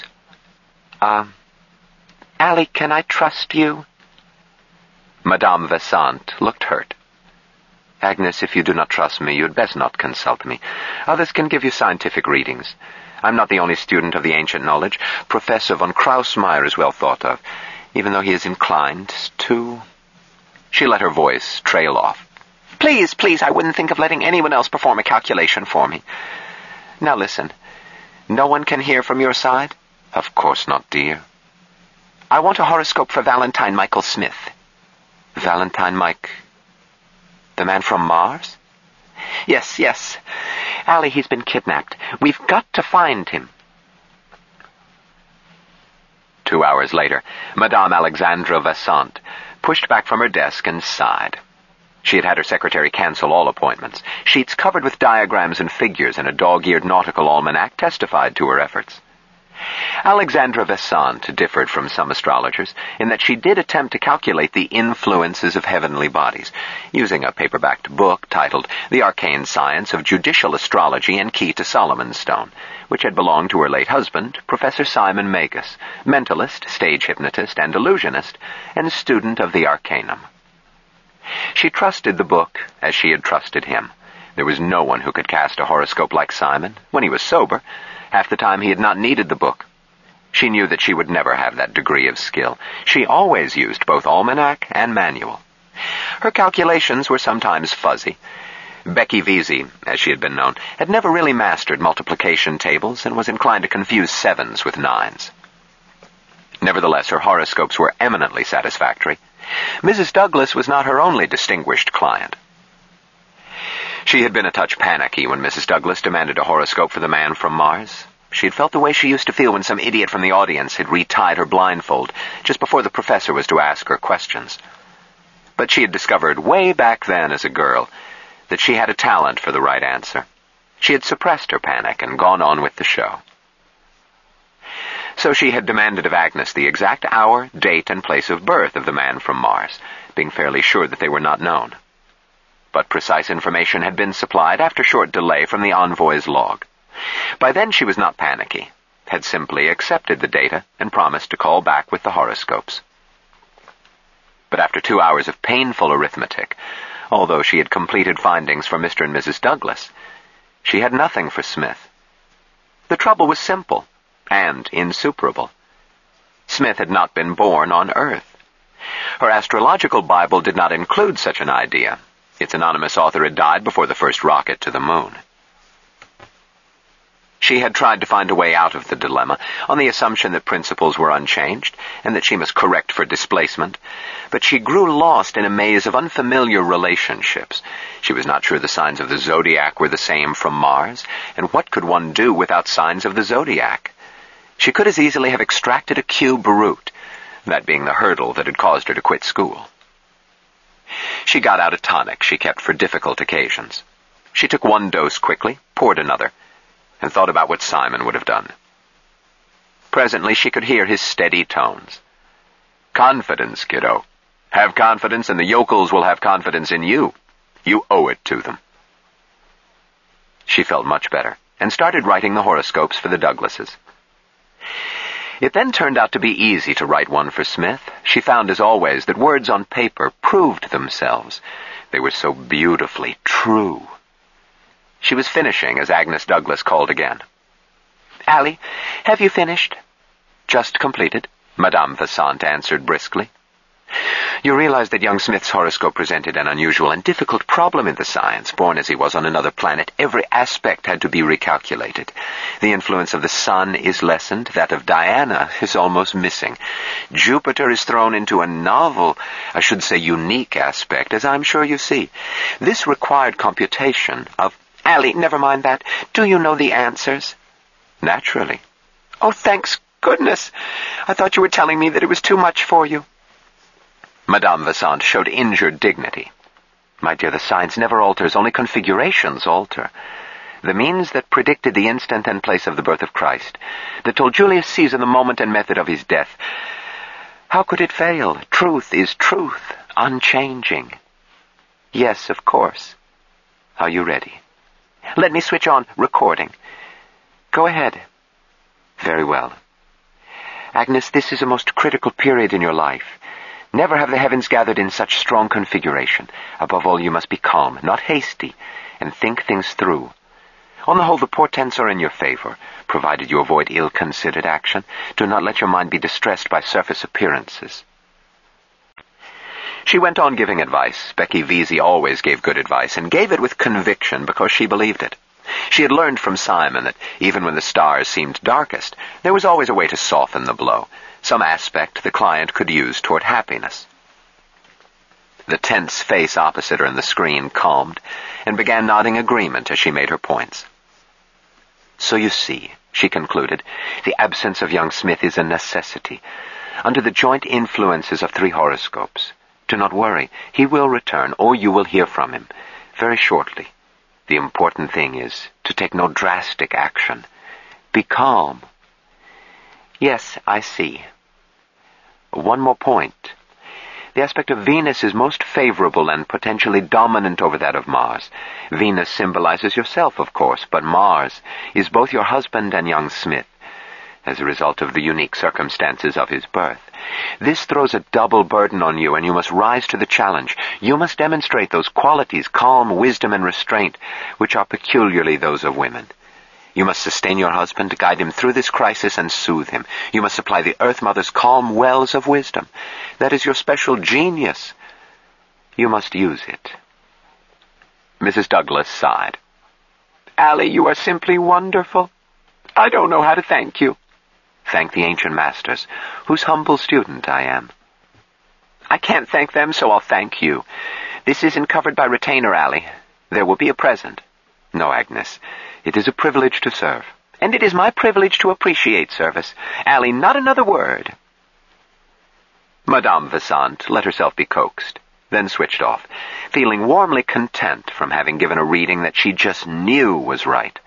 Allie, can I trust you? Madame Vesant looked hurt. Agnes, if you do not trust me, you had best not consult me. Others can give you scientific readings. I'm not the only student of the ancient knowledge. Professor von Krausmeyer is well thought of, even though he is inclined to... She let her voice trail off. Please, I wouldn't think of letting anyone else perform a calculation for me. Now listen. No one can hear from your side? Of course not, dear. I want a horoscope for Valentine Michael Smith. Valentine Mike... The man from Mars? Yes. Allie, he's been kidnapped. We've got to find him. 2 hours later, Madame Alexandra Vassant pushed back from her desk and sighed. She had her secretary cancel all appointments. Sheets covered with diagrams and figures in a dog-eared nautical almanac testified to her efforts. Alexandra Vassant differed from some astrologers in that she did attempt to calculate the influences of heavenly bodies, using a paperbacked book titled The Arcane Science of Judicial Astrology and Key to Solomon's Stone, which had belonged to her late husband, Professor Simon Magus, mentalist, stage hypnotist, and illusionist, and student of the Arcanum. She trusted the book as she had trusted him. There was no one who could cast a horoscope like Simon when he was sober. Half the time he had not needed the book. She knew that she would never have that degree of skill. She always used both almanac and manual. Her calculations were sometimes fuzzy. Becky Vesey, as she had been known, had never really mastered multiplication tables and was inclined to confuse sevens with nines. Nevertheless, her horoscopes were eminently satisfactory. Mrs. Douglas was not her only distinguished client. She had been a touch panicky when Mrs. Douglas demanded a horoscope for the man from Mars. She had felt the way she used to feel when some idiot from the audience had retied her blindfold just before the professor was to ask her questions. But she had discovered way back then as a girl that she had a talent for the right answer. She had suppressed her panic and gone on with the show. So she had demanded of Agnes the exact hour, date, and place of birth of the man from Mars, being fairly sure that they were not known. But precise information had been supplied after short delay from the envoy's log. By then she was not panicky, had simply accepted the data and promised to call back with the horoscopes. But after 2 hours of painful arithmetic, although she had completed findings for Mr. and Mrs. Douglas, she had nothing for Smith. The trouble was simple and insuperable. Smith had not been born on Earth. Her astrological Bible did not include such an idea. Its anonymous author had died before the first rocket to the moon. She had tried to find a way out of the dilemma on the assumption that principles were unchanged and that she must correct for displacement, but she grew lost in a maze of unfamiliar relationships. She was not sure the signs of the zodiac were the same from Mars, and what could one do without signs of the zodiac? She could as easily have extracted a cube root, that being the hurdle that had caused her to quit school. She got out a tonic she kept for difficult occasions. She took one dose quickly, poured another, and thought about what Simon would have done. Presently she could hear his steady tones. Confidence, kiddo. Have confidence and the yokels will have confidence in you. You owe it to them. She felt much better and started writing the horoscopes for the Douglases. It then turned out to be easy to write one for Smith. She found, as always, that words on paper proved themselves. They were so beautifully true. She was finishing as Agnes Douglas called again. Allie, have you finished? Just completed, Madame Vassant answered briskly. You realize that young Smith's horoscope presented an unusual and difficult problem in the science. Born as he was on another planet, every aspect had to be recalculated. The influence of the sun is lessened. That of Diana is almost missing. Jupiter is thrown into a novel, I should say unique aspect, as I'm sure you see. This required computation of... Allie, never mind that. Do you know the answers? Naturally. Oh, thanks goodness. I thought you were telling me that it was too much for you. Madame Vassant showed injured dignity. My dear, the science never alters, only configurations alter. The means that predicted the instant and place of the birth of Christ, that told Julius Caesar the moment and method of his death. How could it fail? Truth is truth, unchanging. Yes, of course. Are you ready? Let me switch on recording. Go ahead. Very well. Agnes, this is a most critical period in your life. Never have the heavens gathered in such strong configuration. Above all, you must be calm, not hasty, and think things through. On the whole, the portents are in your favor, provided you avoid ill-considered action. Do not let your mind be distressed by surface appearances. She went on giving advice. Becky Vesey always gave good advice, and gave it with conviction because she believed it. She had learned from Simon that even when the stars seemed darkest, there was always a way to soften the blow, some aspect the client could use toward happiness. The tense face opposite her in the screen calmed, and began nodding agreement as she made her points. So you see, she concluded, the absence of young Smith is a necessity. Under the joint influences of 3 horoscopes. Do not worry. He will return, or you will hear from him, very shortly. The important thing is to take no drastic action. Be calm. Yes, I see. One more point. The aspect of Venus is most favorable and potentially dominant over that of Mars. Venus symbolizes yourself, of course, but Mars is both your husband and young Smith, as a result of the unique circumstances of his birth. This throws a double burden on you, and you must rise to the challenge. You must demonstrate those qualities, calm, wisdom, and restraint, which are peculiarly those of women. You must sustain your husband, guide him through this crisis, and soothe him. You must supply the Earth Mother's calm wells of wisdom. That is your special genius. You must use it. Mrs. Douglas sighed. Allie, you are simply wonderful. I don't know how to thank you. Thank the ancient masters, whose humble student I am. I can't thank them, so I'll thank you. This isn't covered by retainer, Allie. There will be a present. No, Agnes. It is a privilege to serve. And it is my privilege to appreciate service. Allie, not another word. Madame Vasant let herself be coaxed, then switched off, feeling warmly content from having given a reading that she just knew was right.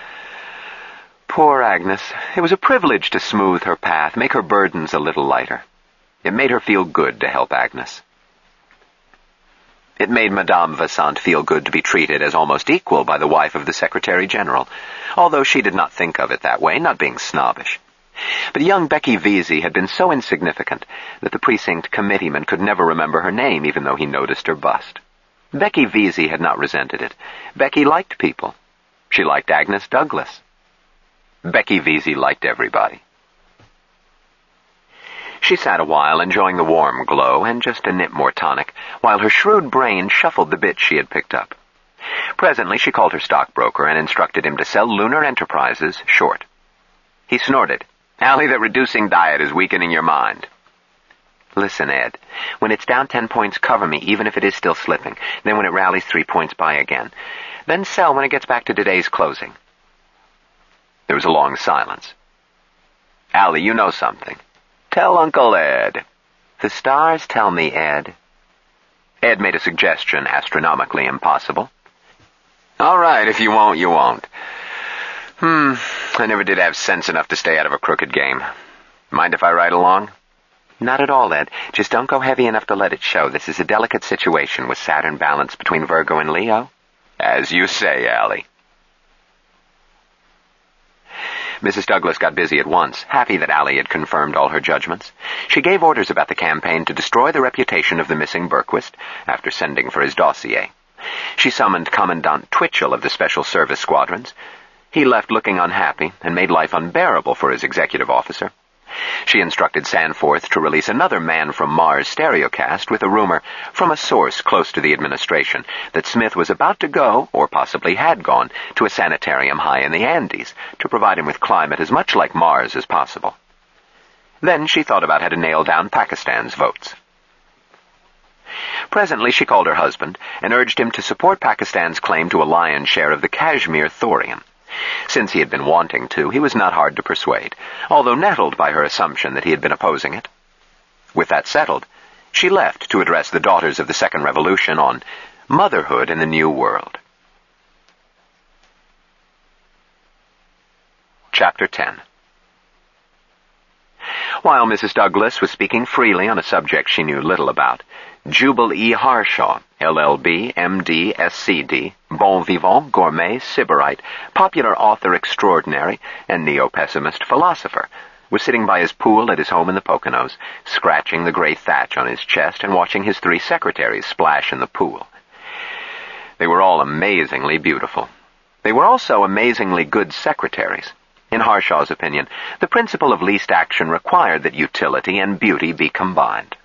Poor Agnes. It was a privilege to smooth her path, make her burdens a little lighter. It made her feel good to help Agnes. It made Madame Vasant feel good to be treated as almost equal by the wife of the Secretary-General, although she did not think of it that way, not being snobbish. But young Becky Vesey had been so insignificant that the precinct committeeman could never remember her name, even though he noticed her bust. Becky Vesey had not resented it. Becky liked people. She liked Agnes Douglas. Becky Vesey liked everybody. She sat a while, enjoying the warm glow and just a nip more tonic, while her shrewd brain shuffled the bits she had picked up. Presently she called her stockbroker and instructed him to sell Lunar Enterprises short. He snorted. Allie, that reducing diet is weakening your mind. Listen, Ed, when it's down 10 points, cover me, even if it is still slipping. Then when it rallies 3 points, buy again. Then sell when it gets back to today's closing. There was a long silence. Allie, you know something. Tell Uncle Ed. The stars tell me, Ed. Ed made a suggestion astronomically impossible. All right, if you won't, you won't. I never did have sense enough to stay out of a crooked game. Mind if I ride along? Not at all, Ed. Just don't go heavy enough to let it show. This is a delicate situation with Saturn balanced between Virgo and Leo. As you say, Allie. Mrs. Douglas got busy at once, happy that Allie had confirmed all her judgments. She gave orders about the campaign to destroy the reputation of the missing Berquist after sending for his dossier. She summoned Commandant Twitchell of the Special Service Squadrons. He left looking unhappy and made life unbearable for his executive officer. She instructed Sanforth to release another Man from Mars stereocast with a rumor from a source close to the administration that Smith was about to go, or possibly had gone, to a sanitarium high in the Andes to provide him with climate as much like Mars as possible. Then she thought about how to nail down Pakistan's votes. Presently she called her husband and urged him to support Pakistan's claim to a lion's share of the Kashmir thorium. Since he had been wanting to, he was not hard to persuade, although nettled by her assumption that he had been opposing it. With that settled, she left to address the daughters of the Second Revolution on motherhood in the New World. Chapter 10. While Mrs. Douglas was speaking freely on a subject she knew little about, Jubal E. Harshaw, LLB, MD, SCD, bon vivant, gourmet, sybarite, popular author extraordinary, and neo-pessimist philosopher, was sitting by his pool at his home in the Poconos, scratching the gray thatch on his chest and watching his 3 secretaries splash in the pool. They were all amazingly beautiful. They were also amazingly good secretaries. In Harshaw's opinion, the principle of least action required that utility and beauty be combined.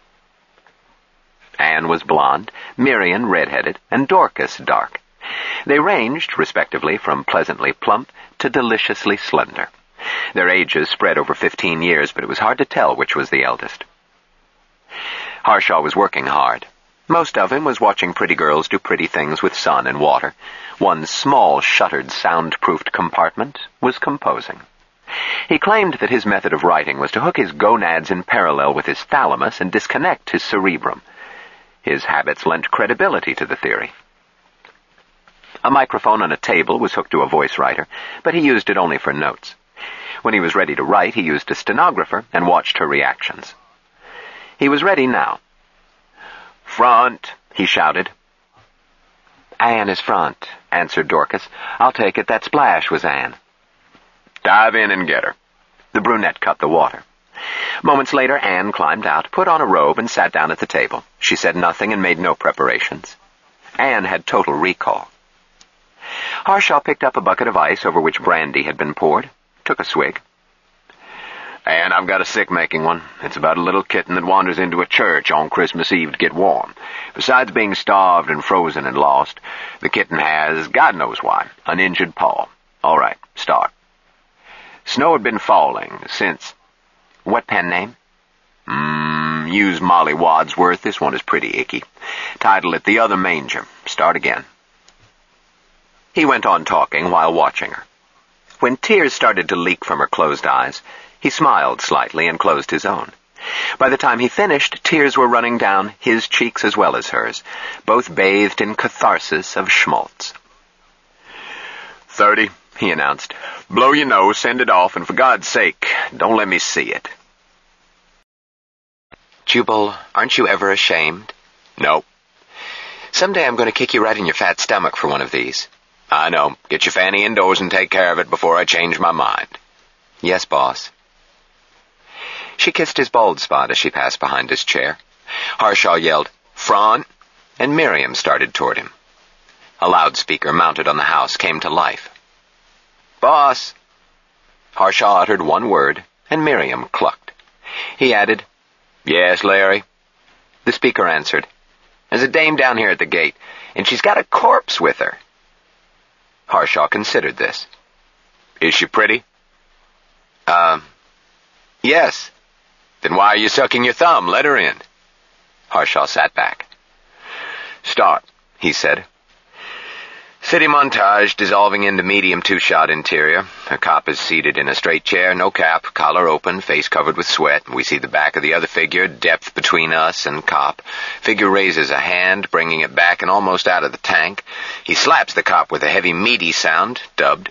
Anne was blonde, Miriam red-headed, and Dorcas dark. They ranged, respectively, from pleasantly plump to deliciously slender. Their ages spread over 15 years, but it was hard to tell which was the eldest. Harshaw was working hard. Most of him was watching pretty girls do pretty things with sun and water. One small, shuttered, soundproofed compartment was composing. He claimed that his method of writing was to hook his gonads in parallel with his thalamus and disconnect his cerebrum. His habits lent credibility to the theory. A microphone on a table was hooked to a voice writer, but he used it only for notes. When he was ready to write, he used a stenographer and watched her reactions. He was ready now. "Front," he shouted. "Anne is front," answered Dorcas. "I'll take it that splash was Anne." "Dive in and get her." The brunette cut the water. Moments later, Anne climbed out, put on a robe, and sat down at the table. She said nothing and made no preparations. Anne had total recall. Harshaw picked up a bucket of ice over which brandy had been poured, took a swig. "Anne, I've got a sick-making one. It's about a little kitten that wanders into a church on Christmas Eve to get warm. Besides being starved and frozen and lost, the kitten has, God knows why, an injured paw. All right, start." Snow had been falling since... "What pen name?" Use Molly Wadsworth. This one is pretty icky. Title it The Other Manger. Start again." He went on talking while watching her. When tears started to leak from her closed eyes, he smiled slightly and closed his own. By the time he finished, tears were running down his cheeks as well as hers, both bathed in catharsis of schmaltz. 30, he announced. "Blow your nose, send it off, and for God's sake, don't let me see it." Jubal, aren't you ever ashamed? "No." "Someday I'm going to kick you right in your fat stomach for one of these." "I know. Get your fanny indoors and take care of it before I change my mind." "Yes, boss." She kissed his bald spot as she passed behind his chair. Harshaw yelled, "Front!" and Miriam started toward him. A loudspeaker mounted on the house came to life. "Boss!" Harshaw uttered one word, and Miriam clucked. He added, "Yes, Larry?" The speaker answered, "There's a dame down here at the gate, and she's got a corpse with her." Harshaw considered this. "Is she pretty?" Yes." "Then why are you sucking your thumb? Let her in." Harshaw sat back. "Start," he said. City montage dissolving into medium 2-shot interior. A cop is seated in a straight chair, no cap, collar open, face covered with sweat. We see the back of the other figure, depth between us and cop. Figure raises a hand, bringing it back and almost out of the tank. He slaps the cop with a heavy, meaty sound, dubbed.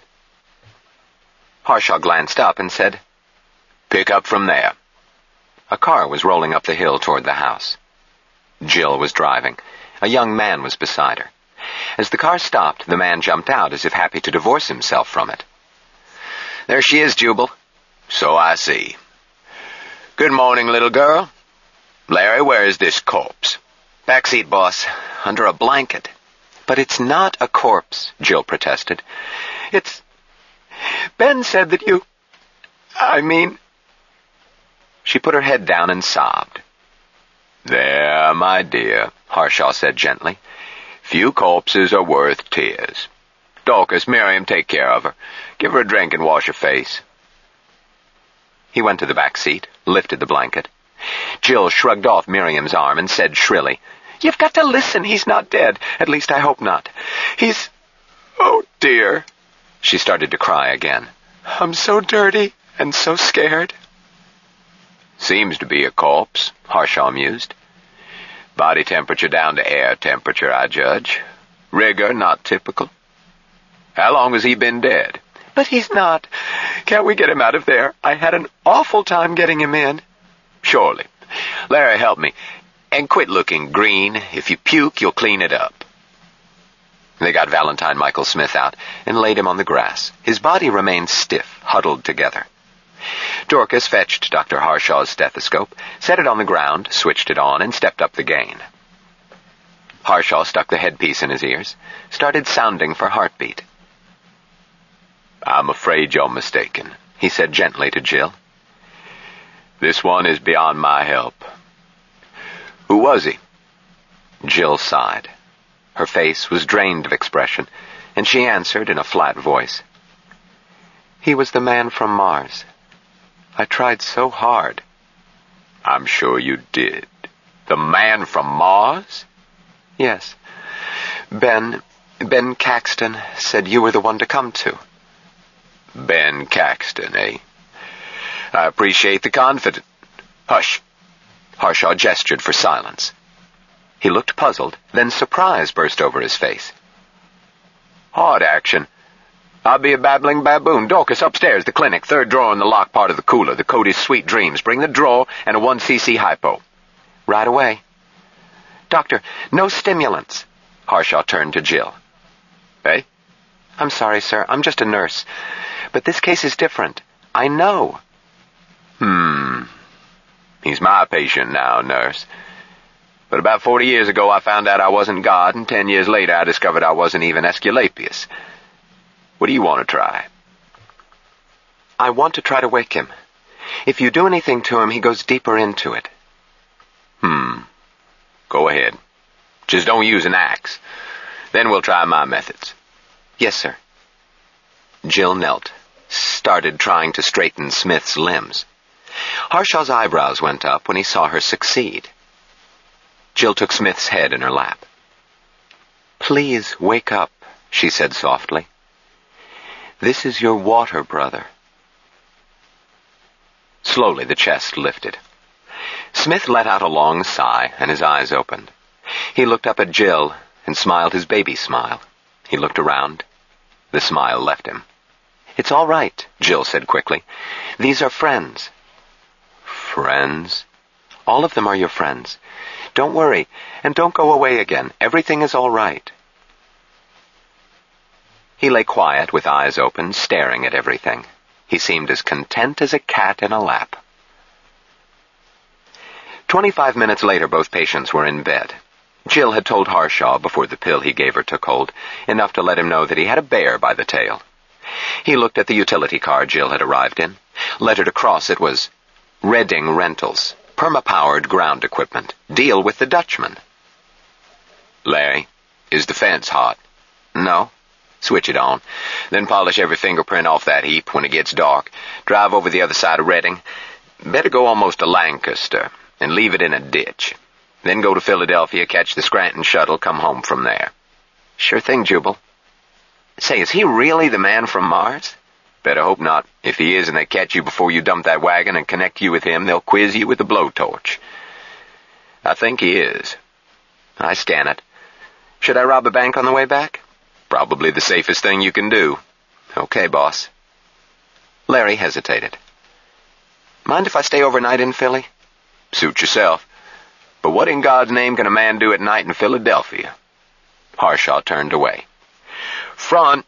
Harshaw glanced up and said, "Pick up from there." A car was rolling up the hill toward the house. Jill was driving. A young man was beside her. As the car stopped, the man jumped out as if happy to divorce himself from it. "There she is, Jubal." "So I see. Good morning, little girl. Larry, where is this corpse?" "Backseat, boss. Under a blanket." "But it's not a corpse," Jill protested. "It's... Ben said that you... I mean..." She put her head down and sobbed. "There, my dear," Harshaw said gently. "Few corpses are worth tears. Dorcas, Miriam, take care of her. Give her a drink and wash her face." He went to the back seat, lifted the blanket. Jill shrugged off Miriam's arm and said shrilly, "You've got to listen. He's not dead. At least I hope not. He's... Oh, dear." She started to cry again. "I'm so dirty and so scared." "Seems to be a corpse," Harshaw mused. "Body temperature down to air temperature, I judge. Rigor not typical. How long has he been dead?" "But he's not. Can't we get him out of there? I had an awful time getting him in." "Surely. Larry, help me. And quit looking green. If you puke, you'll clean it up." They got Valentine Michael Smith out and laid him on the grass. His body remained stiff, huddled together. Dorcas fetched Dr. Harshaw's stethoscope, set it on the ground, switched it on, and stepped up the gain. Harshaw stuck the headpiece in his ears, started sounding for heartbeat. "I'm afraid you're mistaken," he said gently to Jill. "This one is beyond my help. Who was he?" Jill sighed. Her face was drained of expression, and she answered in a flat voice. "He was the man from Mars. I tried so hard." "I'm sure you did. The man from Mars?" "Yes. Ben Caxton said you were the one to come to." "Ben Caxton, eh? I appreciate the confidence." "Hush." Harshaw gestured for silence. He looked puzzled, then surprise burst over his face. "Hard action. I'll be a babbling baboon. Dorcas, upstairs, the clinic, third drawer in the locked part of the cooler. The code is Sweet Dreams. Bring the drawer and a 1cc hypo." "Right away." "Doctor, no stimulants." Harshaw turned to Jill. "Eh?" "I'm sorry, sir. I'm just a nurse. But this case is different. I know." He's my patient now, nurse. But about 40 years ago I found out I wasn't God, and 10 years later I discovered I wasn't even Aesculapius. What do you want to try?" "I want to try to wake him. If you do anything to him, he goes deeper into it." Go ahead. Just don't use an axe. Then we'll try my methods." "Yes, sir." Jill knelt, started trying to straighten Smith's limbs. Harshaw's eyebrows went up when he saw her succeed. Jill took Smith's head in her lap. "Please wake up," she said softly. "This is your water, brother." Slowly the chest lifted. Smith let out a long sigh, and his eyes opened. He looked up at Jill and smiled his baby smile. He looked around. The smile left him. "It's all right," Jill said quickly. "These are friends." "Friends?" "All of them are your friends. Don't worry, and don't go away again. Everything is all right." He lay quiet with eyes open, staring at everything. He seemed as content as a cat in a lap. 25 minutes later, both patients were in bed. Jill had told Harshaw, before the pill he gave her took hold, enough to let him know that he had a bear by the tail. He looked at the utility car Jill had arrived in. Lettered across it was Redding Rentals, perma-powered ground equipment. Deal with the Dutchman. "Larry, is the fence hot?" "No." "Switch it on. Then polish every fingerprint off that heap when it gets dark. Drive over the other side of Redding. Better go almost to Lancaster and leave it in a ditch. Then go to Philadelphia, catch the Scranton shuttle, come home from there." "Sure thing, Jubal." "Say, is he really the man from Mars?" "Better hope not. If he is and they catch you before you dump that wagon and connect you with him, they'll quiz you with a blowtorch." "I think he is." "I scan it. Should I rob a bank on the way back?" "Probably the safest thing you can do." "Okay, boss." Larry hesitated. "Mind if I stay overnight in Philly?" "Suit yourself. But what in God's name can a man do at night in Philadelphia?" Harshaw turned away. "Front!"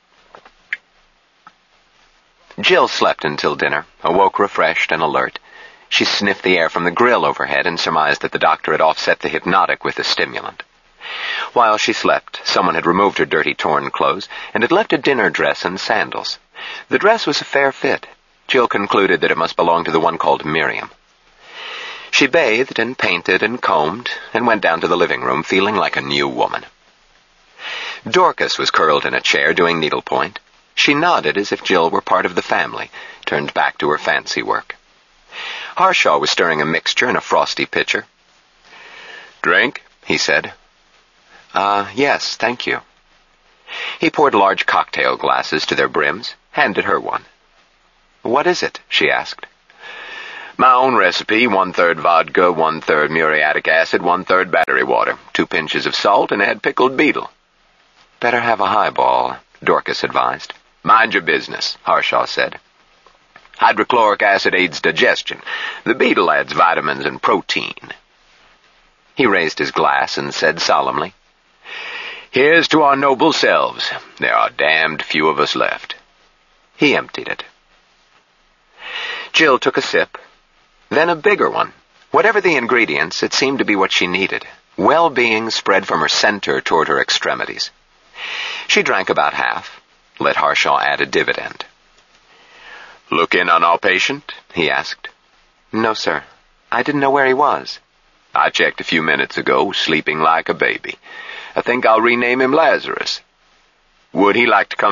Jill slept until dinner, awoke refreshed and alert. She sniffed the air from the grill overhead and surmised that the doctor had offset the hypnotic with a stimulant. While she slept, someone had removed her dirty, torn clothes and had left a dinner dress and sandals. The dress was a fair fit. Jill concluded that it must belong to the one called Miriam. She bathed and painted and combed and went down to the living room feeling like a new woman. Dorcas was curled in a chair doing needlepoint. She nodded as if Jill were part of the family, turned back to her fancy work. Harshaw was stirring a mixture in a frosty pitcher. "Drink?" he said. Yes, thank you." He poured large cocktail glasses to their brims, handed her one. "What is it?" she asked. "My own recipe, 1/3 vodka, 1/3 muriatic acid, 1/3 battery water, 2 pinches of salt, and add pickled beetle." "Better have a highball," Dorcas advised. "Mind your business," Harshaw said. "Hydrochloric acid aids digestion. The beetle adds vitamins and protein." He raised his glass and said solemnly, "Here's to our noble selves. There are damned few of us left." He emptied it. Jill took a sip, then a bigger one. Whatever the ingredients, it seemed to be what she needed. Well-being spread from her center toward her extremities. She drank about half, let Harshaw add a dividend. "Look in on our patient?" he asked. "No, sir. I didn't know where he was." "I checked a few minutes ago, sleeping like a baby. I think I'll rename him Lazarus. Would he like to come